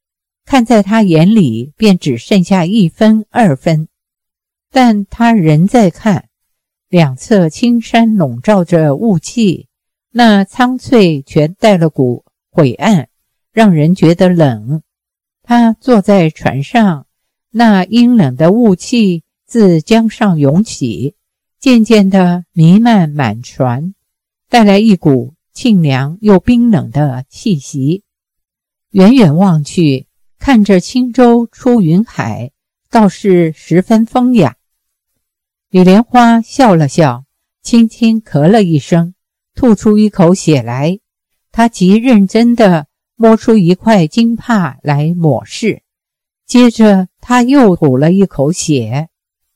看在他眼里便只剩下一分二分，但他仍在看。两侧青山笼罩着雾气，那苍翠全带了股晦暗，让人觉得冷。他坐在船上，那阴冷的雾气自江上涌起，渐渐地弥漫满船，带来一股沁凉又冰冷的气息。远远望去，看着轻舟出云海，倒是十分风雅。李莲花笑了笑，轻轻咳了一声，吐出一口血来。她极认真地摸出一块金帕来抹拭，接着她又吐了一口血。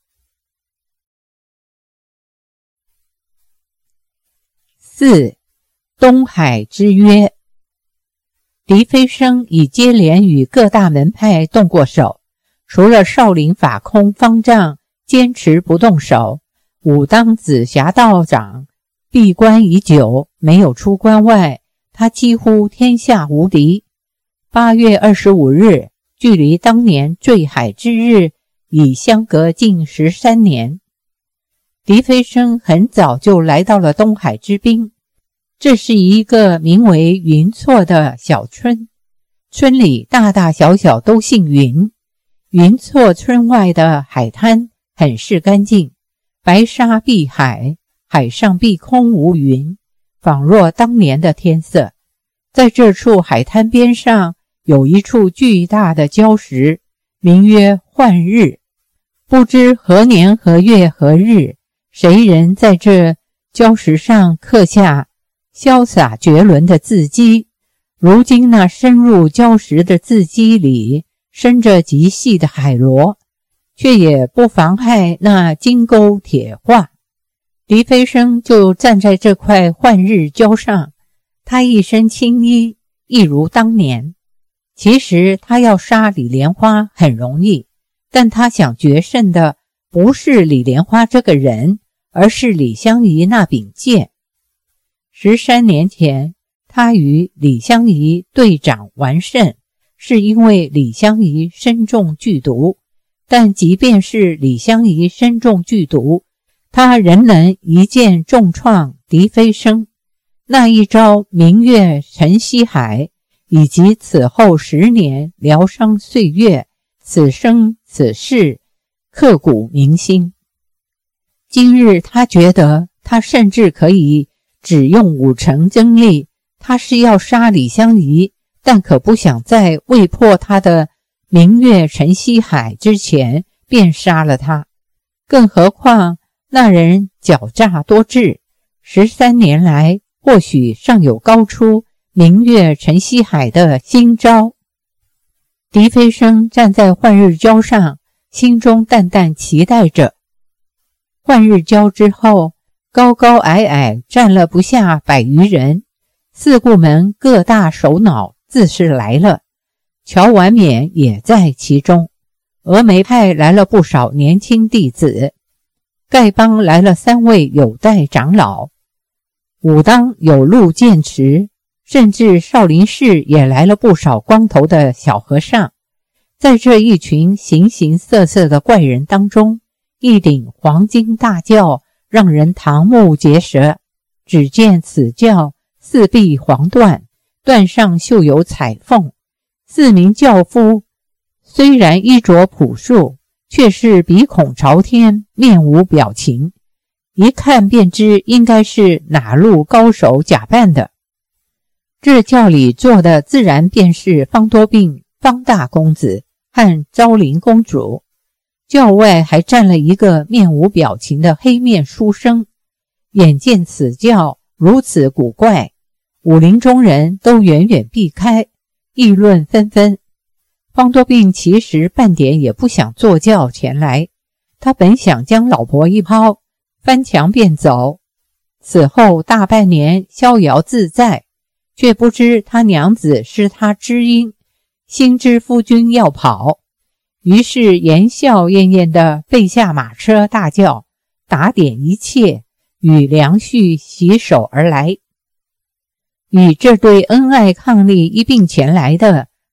四、东海之约。狄飞升已接连与各大门派动过手，除了少林法空方丈坚持不动手，武当紫霞道长闭关已久，没有出关外，他几乎天下无敌。八月二十五日，距离当年坠海之日已相隔近十三年。狄飞升很早就来到了东海之滨，这是一个名为云错的小村，村里大大小小都姓云。云错村外的海滩很是干净，白沙碧海，海上碧空无云，仿若当年的天色。在这处海滩边上有一处巨大的礁石，名曰幻日。不知何年何月何日，谁人在这礁石上刻下潇洒绝伦的字迹。如今那深入礁石的字迹里伸着极细的海螺，却也不妨害那金钩铁画。狄飞升就站在这块幻日礁上，他一身青衣，一如当年。其实他要杀李莲花很容易，但他想决胜的不是李莲花这个人，而是李香怡那柄剑。十三年前，他与李香怡对掌完胜，是因为李香怡身中剧毒，但即便是李香怡身中剧毒，他仍能一剑重创狄飞升。那一招明月沉西海，以及此后十年疗伤岁月，此生此世刻骨铭心。今日他觉得他甚至可以只用五成真力，他是要杀李香怡，但可不想在未破他的明月沉西海之前便杀了他。更何况那人狡诈多智，十三年来或许尚有高出明月沉西海的新招。狄飞升站在幻日礁上，心中淡淡期待着。幻日礁之后，高高矮矮站了不下百余人，四顾门各大首脑自是来了，乔完冕也在其中。峨眉派来了不少年轻弟子，丐帮来了三位有代长老，武当有陆剑池，甚至少林寺也来了不少光头的小和尚。在这一群形形色色的怪人当中，一顶黄金大轿让人瞠目结舌。只见此轿四壁黄缎，缎上绣有彩凤，四名轿夫虽然衣着朴素，却是鼻孔朝天，面无表情，一看便知应该是哪路高手假扮的。这轿里坐的自然便是方多病方大公子和昭陵公主，轿外还站了一个面无表情的黑面书生。眼见此轿如此古怪，武林中人都远远避开，议论纷纷。方多病其实半点也不想坐轿前来，他本想将老婆一抛，翻墙便走，此后大半年逍遥自在，却不知他娘子是他知音，心知夫君要跑，于是言笑晏晏地备下马车大轿，打点一切，与梁旭携手而来。与这对恩爱伉俪一并前来的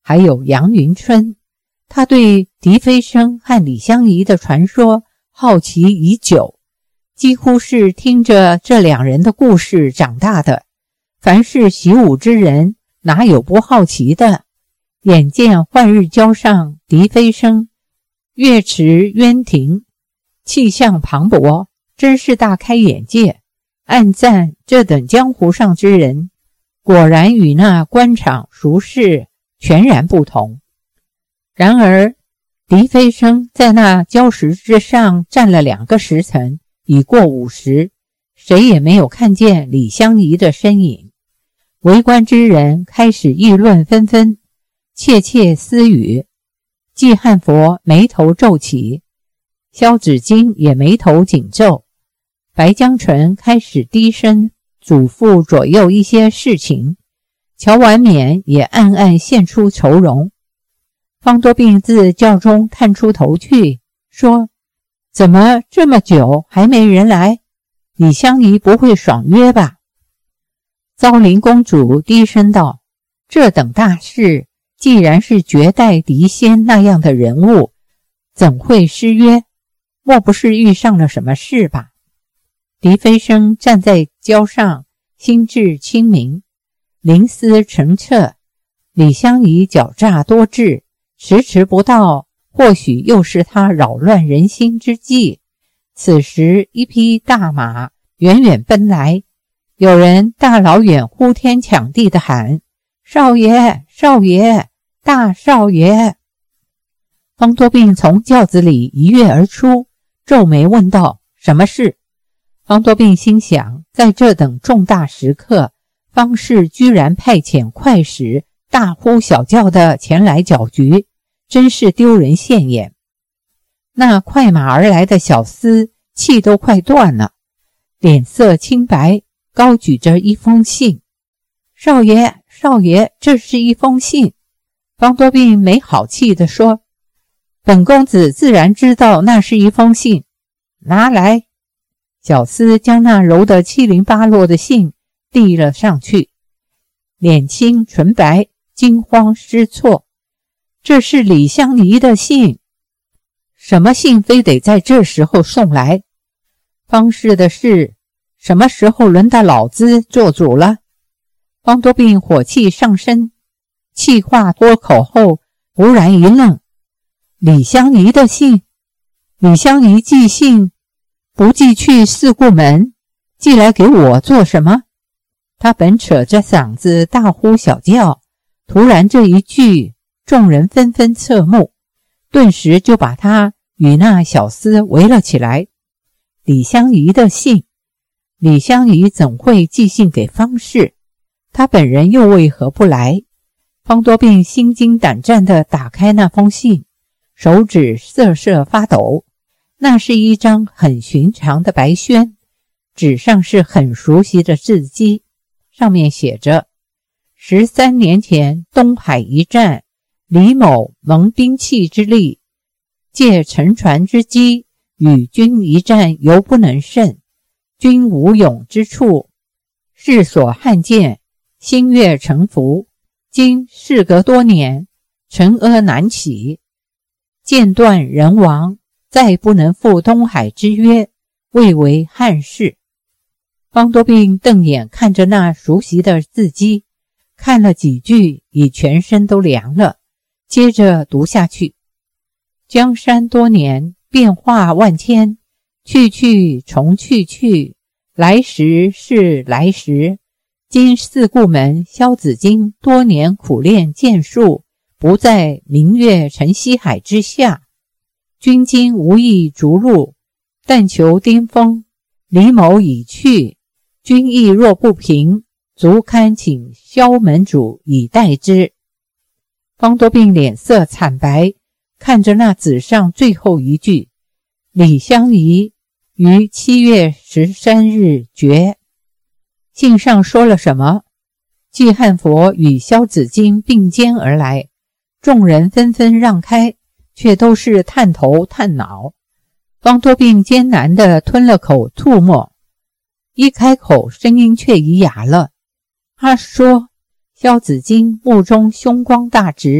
还有杨云春。他对狄飞升和李香怡的传说好奇已久，几乎是听着这两人的故事长大的。凡是习武之人，哪有不好奇的？眼见换日礁上狄飞升月池渊庭，气象磅礴，真是大开眼界，暗赞这等江湖上之人果然与那官场俗世全然不同。然而狄飞升在那礁石之上站了两个时辰，已过午时，谁也没有看见李香怡的身影。围观之人开始议论纷纷，窃窃私语。季汉佛眉头皱起，萧芷晶也眉头紧皱，白江纯开始低声嘱咐左右一些事情，乔婉冕也暗暗现出愁容。方多病自轿中探出头去，说：怎么这么久还没人来？李香怡不会爽约吧？昭灵公主低声道：这等大事，既然是绝代敌仙那样的人物，怎会失约？莫不是遇上了什么事吧？狄飞升站在礁上，心智清明，灵思澄澈。李香怡狡诈多智，迟迟不到，或许又是他扰乱人心之计。此时一匹大马远远奔来，有人大老远呼天抢地地喊：少爷，少爷，大少爷！方多病从轿子里一跃而出，皱眉问道：什么事？方多病心想，在这等重大时刻，方氏居然派遣快使大呼小叫的前来搅局，真是丢人现眼。那快马而来的小厮气都快断了，脸色清白，高举着一封信。少爷，少爷，这是一封信。方多病没好气地说：本公子自然知道那是一封信，拿来。小厮将那揉得七零八落的信递了上去，脸青唇白，惊慌失措。这是李香怡的信。什么信非得在这时候送来？方氏的事什么时候轮到老子做主了？方多病火气上身，气话脱口后忽然一愣。李香怡的信？李香怡寄信不寄去四顾门，寄来给我做什么？他本扯着嗓子大呼小叫，突然这一句，众人纷纷侧目，顿时就把他与那小厮围了起来。李香怡的信，李香怡怎会寄信给方氏？他本人又为何不来？方多病心惊胆战地打开那封信，手指瑟瑟发抖。那是一张很寻常的白宣，纸上是很熟悉的字迹，上面写着：十三年前东海一战，李某蒙兵器之力，借沉船之机，与君一战犹不能胜，君无勇之处，世所罕见，心悦诚服。今事隔多年，沉疴难起，剑断人亡，再不能赴东海之约，未为憾事。方多病瞪眼看着那熟悉的字迹，看了几句，已全身都凉了。接着读下去：江山多年，变化万千，去去重去去，来时是来时。今四顾门萧子京多年苦练剑术，不在明月沉西海之下。君今无意逐鹿，但求巅峰。李某已去，君意若不平，足堪请萧门主以待之。方多病脸色惨白，看着那纸上最后一句：李香怡于七月十三日绝。信上说了什么？季汉佛与萧子京并肩而来，众人纷纷让开，却都是探头探脑。方多病艰难地吞了口吐沫，一开口声音却已哑了。他说：萧子京目中凶光大直，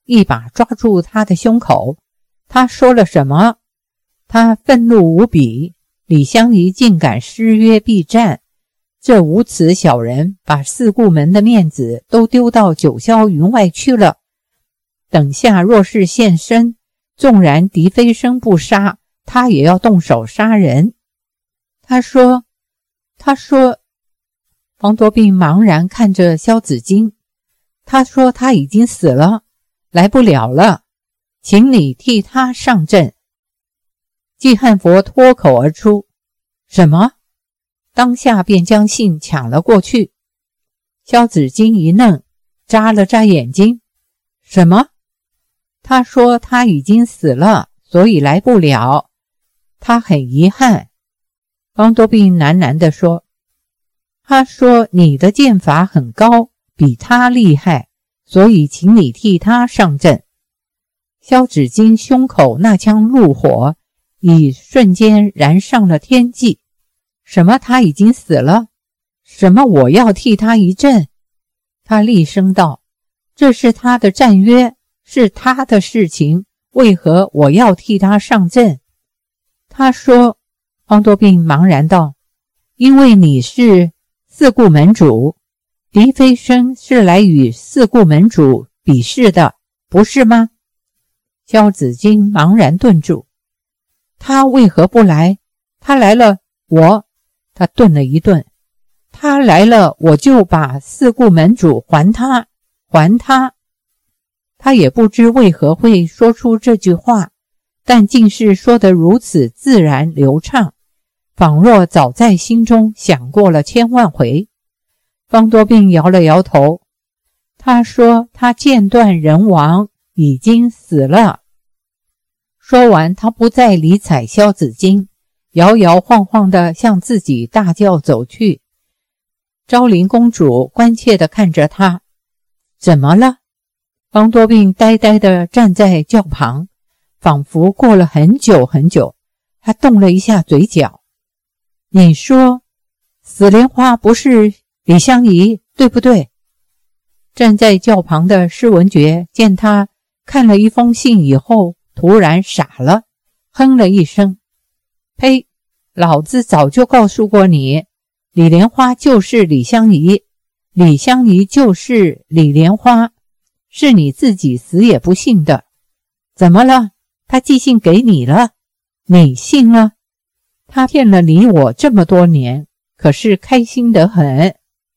一把抓住他的胸口。他说了什么？他愤怒无比，李香怡竟敢失约避战，这无耻小人把四顾门的面子都丢到九霄云外去了。等下若是现身，纵然狄飞升不杀，他也要动手杀人。他说他说方多病茫然看着萧子敬，他说他已经死了，来不了了，请你替他上阵。季汉佛脱口而出，什么？当下便将信抢了过去。萧子敬一愣，眨了眨眼睛，什么？他说他已经死了，所以来不了，他很遗憾。方多病喃喃地说，他说你的剑法很高，比他厉害，所以请你替他上阵。萧子敬胸口那腔怒火已瞬间燃上了天际。什么他已经死了？什么我要替他一阵？他厉声道，这是他的战约，是他的事情，为何我要替他上阵？他说，方多病茫然道，因为你是四顾门主，狄飞升是来与四顾门主比试的，不是吗？萧子敬茫然顿住，他为何不来？他来了，我他顿了一顿，他来了，我就把四顾门主还他，还他。他也不知为何会说出这句话，但竟是说得如此自然流畅，仿若早在心中想过了千万回。方多病摇了摇头，他说他剑断人亡，已经死了。说完，他不再理睬萧子敬，摇摇晃晃地向自己大轿走去。昭陵公主关切地看着他，怎么了？方多病呆呆地站在轿旁，仿佛过了很久很久，他动了一下嘴角。你说死莲花不是李香怡，对不对？站在轿旁的施文觉见他看了一封信以后，突然傻了，哼了一声，呸，老子早就告诉过你，李莲花就是李香怡，李香怡就是李莲花，是你自己死也不信的。怎么了？他寄信给你了，你信了？他骗了你我这么多年，可是开心得很。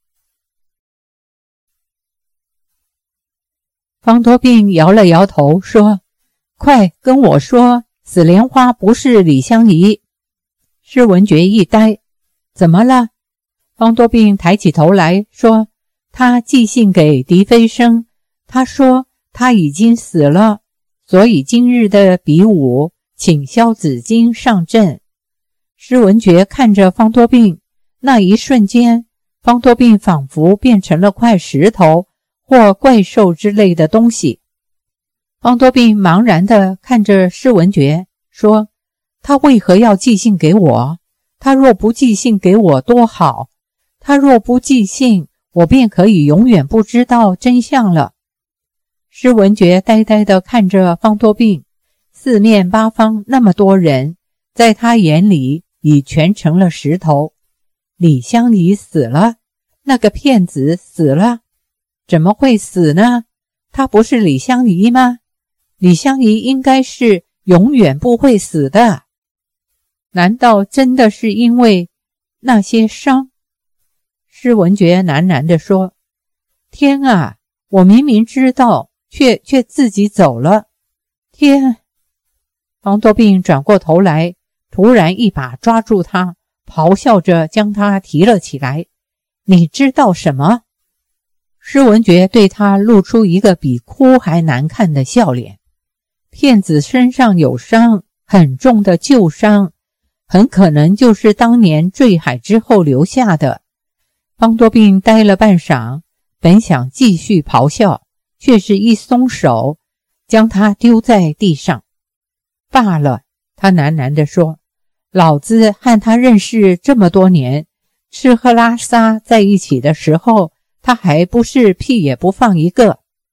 方多病摇了摇头说，快跟我说，死莲花不是李香怡。施文觉一呆，怎么了？方多病抬起头来说，他寄信给狄飞升，他说他已经死了，所以今日的比武请萧子敬上阵。施文觉看着方多病，那一瞬间，方多病仿佛变成了块石头或怪兽之类的东西。方多病茫然地看着施文觉说，他为何要寄信给我？他若不寄信给我多好，他若不寄信，我便可以永远不知道真相了。施文觉呆呆地看着方多病，四面八方那么多人，在他眼里已全成了石头。李香怡死了，那个骗子死了，怎么会死呢？他不是李香怡吗？李香怡应该是永远不会死的。难道真的是因为那些伤？施文觉喃喃地说，天啊，我明明知道，却却自己走了。天！方多病转过头来，突然一把抓住他，咆哮着将他提了起来。你知道什么？施文觉对他露出一个比哭还难看的笑脸。骗子身上有伤，很重的旧伤，很可能就是当年坠海之后留下的。方多病呆了半晌，本想继续咆哮，却是一松手，将他丢在地上。罢了，他喃喃地说，老子和他认识这么多年，吃喝拉撒在一起的时候，他还不是屁也不放一个。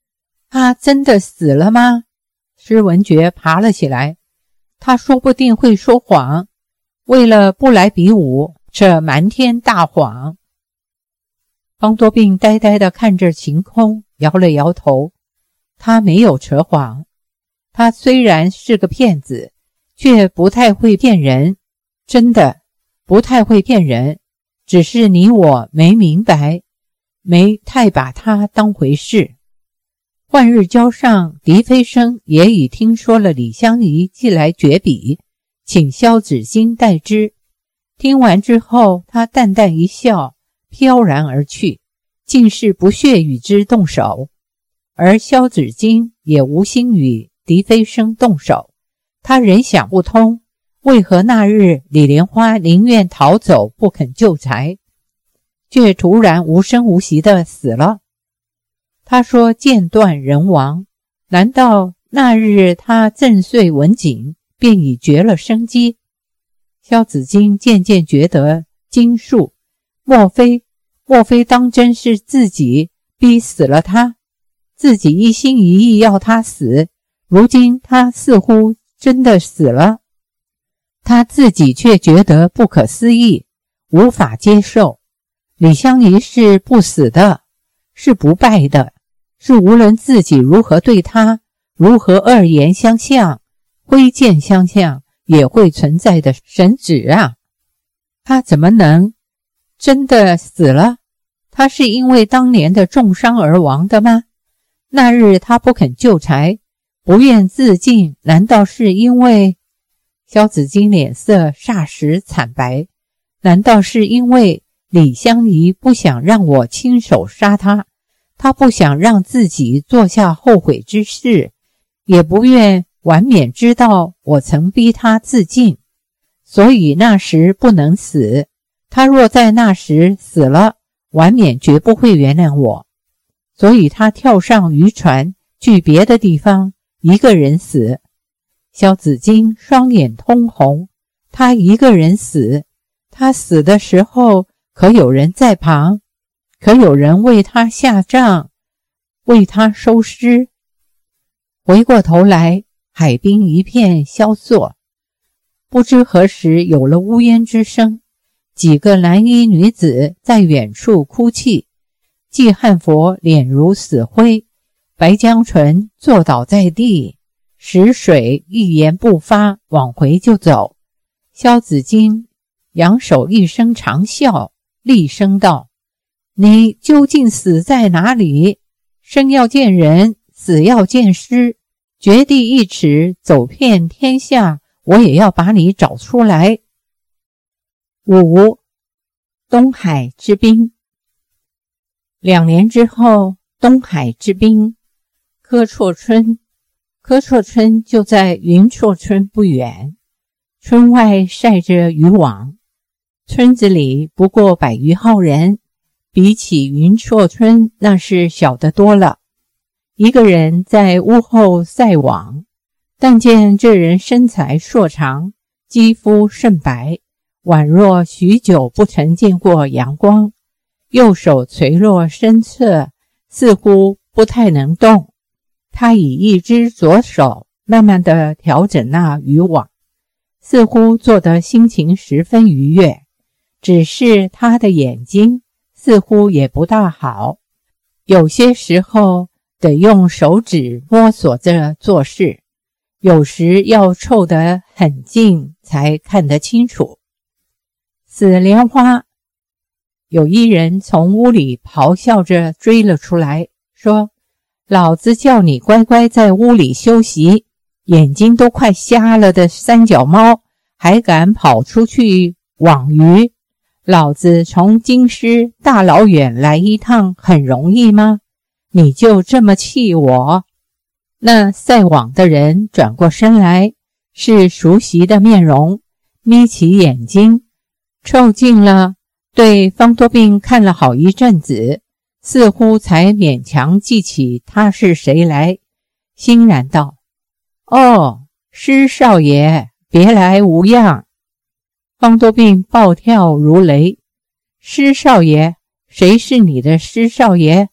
他真的死了吗？施文觉爬了起来，他说不定会说谎，为了不来比武，这瞒天大谎。方多病呆呆地看着晴空，摇了摇头，他没有扯谎。他虽然是个骗子，却不太会骗人，真的不太会骗人，只是你我没明白，没太把他当回事。换日交上，狄飞生也已听说了李香怡寄来绝笔，请萧子京代之。听完之后，他淡淡一笑，飘然而去，竟是不屑与之动手。而萧子京也无心与狄飞生动手，他仍想不通，为何那日李莲花宁愿逃走不肯救柴，却突然无声无息地死了。他说剑断人亡，难道那日他震碎文景，便已绝了生机？萧子京渐渐觉得惊悚，莫非莫非当真是自己逼死了他，自己一心一意要他死，如今他似乎真的死了。他自己却觉得不可思议，无法接受。李香怡是不死的，是不败的，是无论自己如何对他，如何恶言相向，挥剑相向，也会存在的神旨啊！他怎么能真的死了？他是因为当年的重伤而亡的吗？那日他不肯救柴，不愿自尽，难道是因为……萧子京脸色霎时惨白，难道是因为李香怡不想让我亲手杀他？他不想让自己做下后悔之事，也不愿婉免知道我曾逼他自尽，所以那时不能死。他若在那时死了，婉免绝不会原谅我，所以他跳上渔船去别的地方，一个人死。萧子京双眼通红，他一个人死，他死的时候可有人在旁？可有人为他下葬，为他收尸？回过头来，海滨一片萧索，不知何时有了呜咽之声，几个蓝衣女子在远处哭泣。季汉佛脸如死灰，白江纯坐倒在地，石水一言不发，往回就走。萧子京扬手一声长啸，厉声道：你究竟死在哪里？生要见人，死要见尸，绝地一尺，走遍天下，我也要把你找出来。五、东海之滨。两年之后，东海之滨，柯绰村。柯绰村就在云绰村不远，村外晒着渔网，村子里不过百余号人，比起云绰村那是小得多了。一个人在屋后晒网，但见这人身材硕长，肌肤甚白，宛若许久不曾见过阳光，右手垂落身侧，似乎不太能动。他以一只左手慢慢地调整那渔网，似乎做得心情十分愉悦，只是他的眼睛似乎也不大好，有些时候得用手指摸索着做事，有时要凑得很近才看得清楚。死莲花！有一人从屋里咆哮着追了出来，说：老子叫你乖乖在屋里休息，眼睛都快瞎了的三脚猫还敢跑出去网鱼？老子从京师大老远来一趟很容易吗？你就这么气我？那晒网的人转过身来，是熟悉的面容，眯起眼睛，凑近了，对方多病看了好一阵子，似乎才勉强记起他是谁来，欣然道：哦，施少爷，别来无恙。方多病暴跳如雷：施少爷？谁是你的施少爷？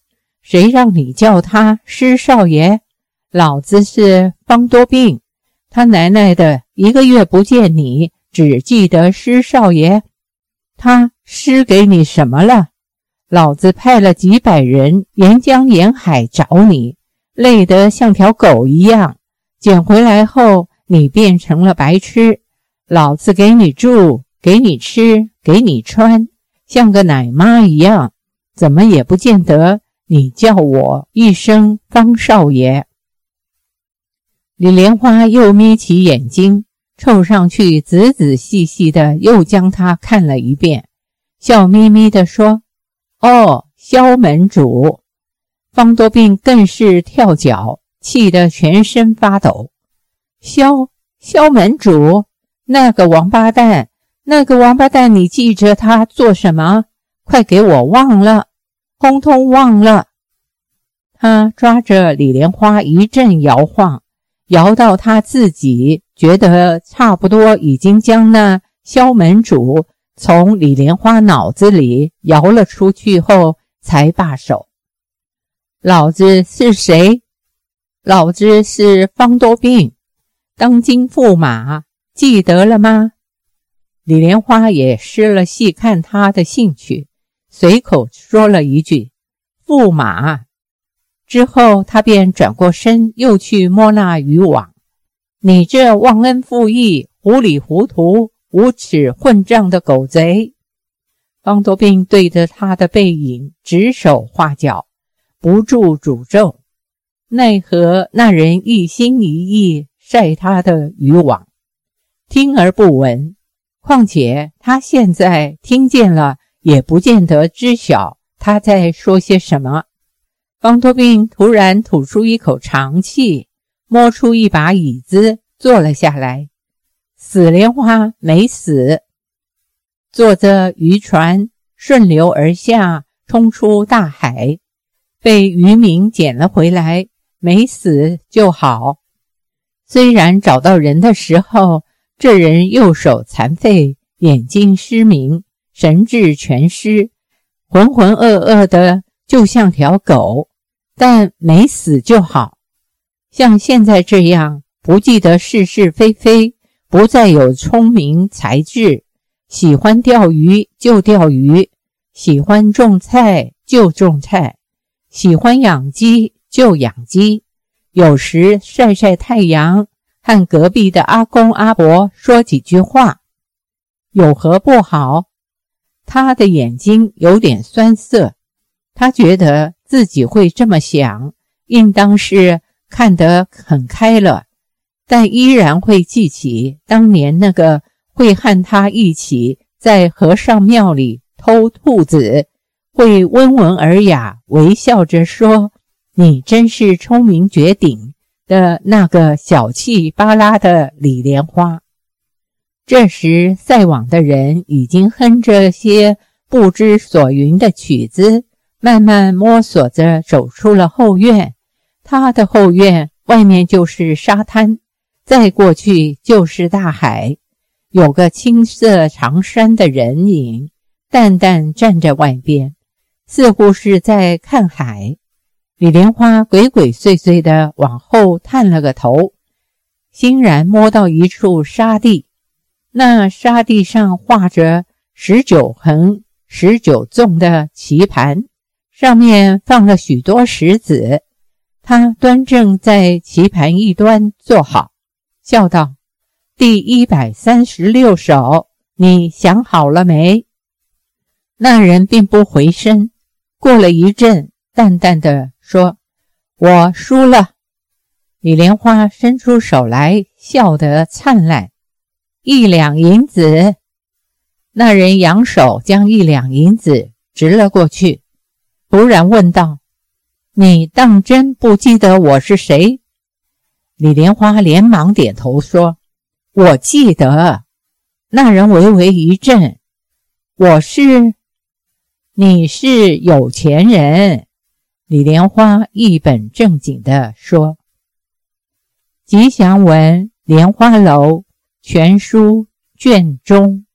谁让你叫他施少爷？老子是方多病，他奶奶的一个月不见你，只记得施少爷。他施给你什么了？老子派了几百人沿江沿海找你，累得像条狗一样，捡回来后你变成了白痴。老子给你住，给你吃，给你穿，像个奶妈一样，怎么也不见得你叫我一声方少爷。李莲花又眯起眼睛，凑上去仔仔细细的又将他看了一遍，笑眯眯地说：哦，萧门主。方多病更是跳脚，气得全身发抖。萧萧门主，那个王八蛋，那个王八蛋，你记着他做什么？快给我忘了，通通忘了。他抓着李莲花一阵摇晃，摇到他自己觉得差不多已经将那萧门主从李莲花脑子里摇了出去后才罢手。老子是谁？老子是方多病，当今驸马，记得了吗？李莲花也失了细看他的兴趣，随口说了一句驸马。之后他便转过身又去摸那渔网。你这忘恩负义、糊里糊涂、无耻混账的狗贼！方多病对着他的背影指手画脚，不住诅咒，奈何那人一心一意晒他的渔网，听而不闻。况且他现在听见了，也不见得知晓他在说些什么。方多病突然吐出一口长气，摸出一把椅子坐了下来。死莲花没死，坐着渔船顺流而下，冲出大海，被渔民捡了回来，没死就好。虽然找到人的时候，这人右手残废，眼睛失明，神志全失，浑浑噩噩的，就像条狗，但没死就好。像现在这样不记得是是非非，不再有聪明才智，喜欢钓鱼就钓鱼，喜欢种菜就种菜，喜欢养鸡就养鸡，有时晒晒太阳，和隔壁的阿公阿伯说几句话，有何不好？他的眼睛有点酸涩，他觉得自己会这么想，应当是看得很开了，但依然会记起当年那个会和他一起在和尚庙里偷兔子，会温文尔雅微笑着说你真是聪明绝顶的那个小气巴拉的李莲花。这时赛网的人已经哼着些不知所云的曲子，慢慢摸索着走出了后院。他的后院外面就是沙滩，再过去就是大海，有个青色长衫的人影淡淡站在外边，似乎是在看海。李莲花鬼鬼祟祟地往后探了个头，欣然摸到一处沙地，那沙地上画着十九横十九纵的棋盘，上面放了许多石子。他端正在棋盘一端坐好，笑道：第一百三十六手，你想好了没？那人并不回身，过了一阵，淡淡地说：我输了。李莲花伸出手来，笑得灿烂。一两银子。那人扬手将一两银子直了过去，突然问道：你当真不记得我是谁？李莲花连忙点头说：我记得。那人微微一震：我是……你是有钱人。李莲花一本正经地说。吉祥文莲花楼全书卷中。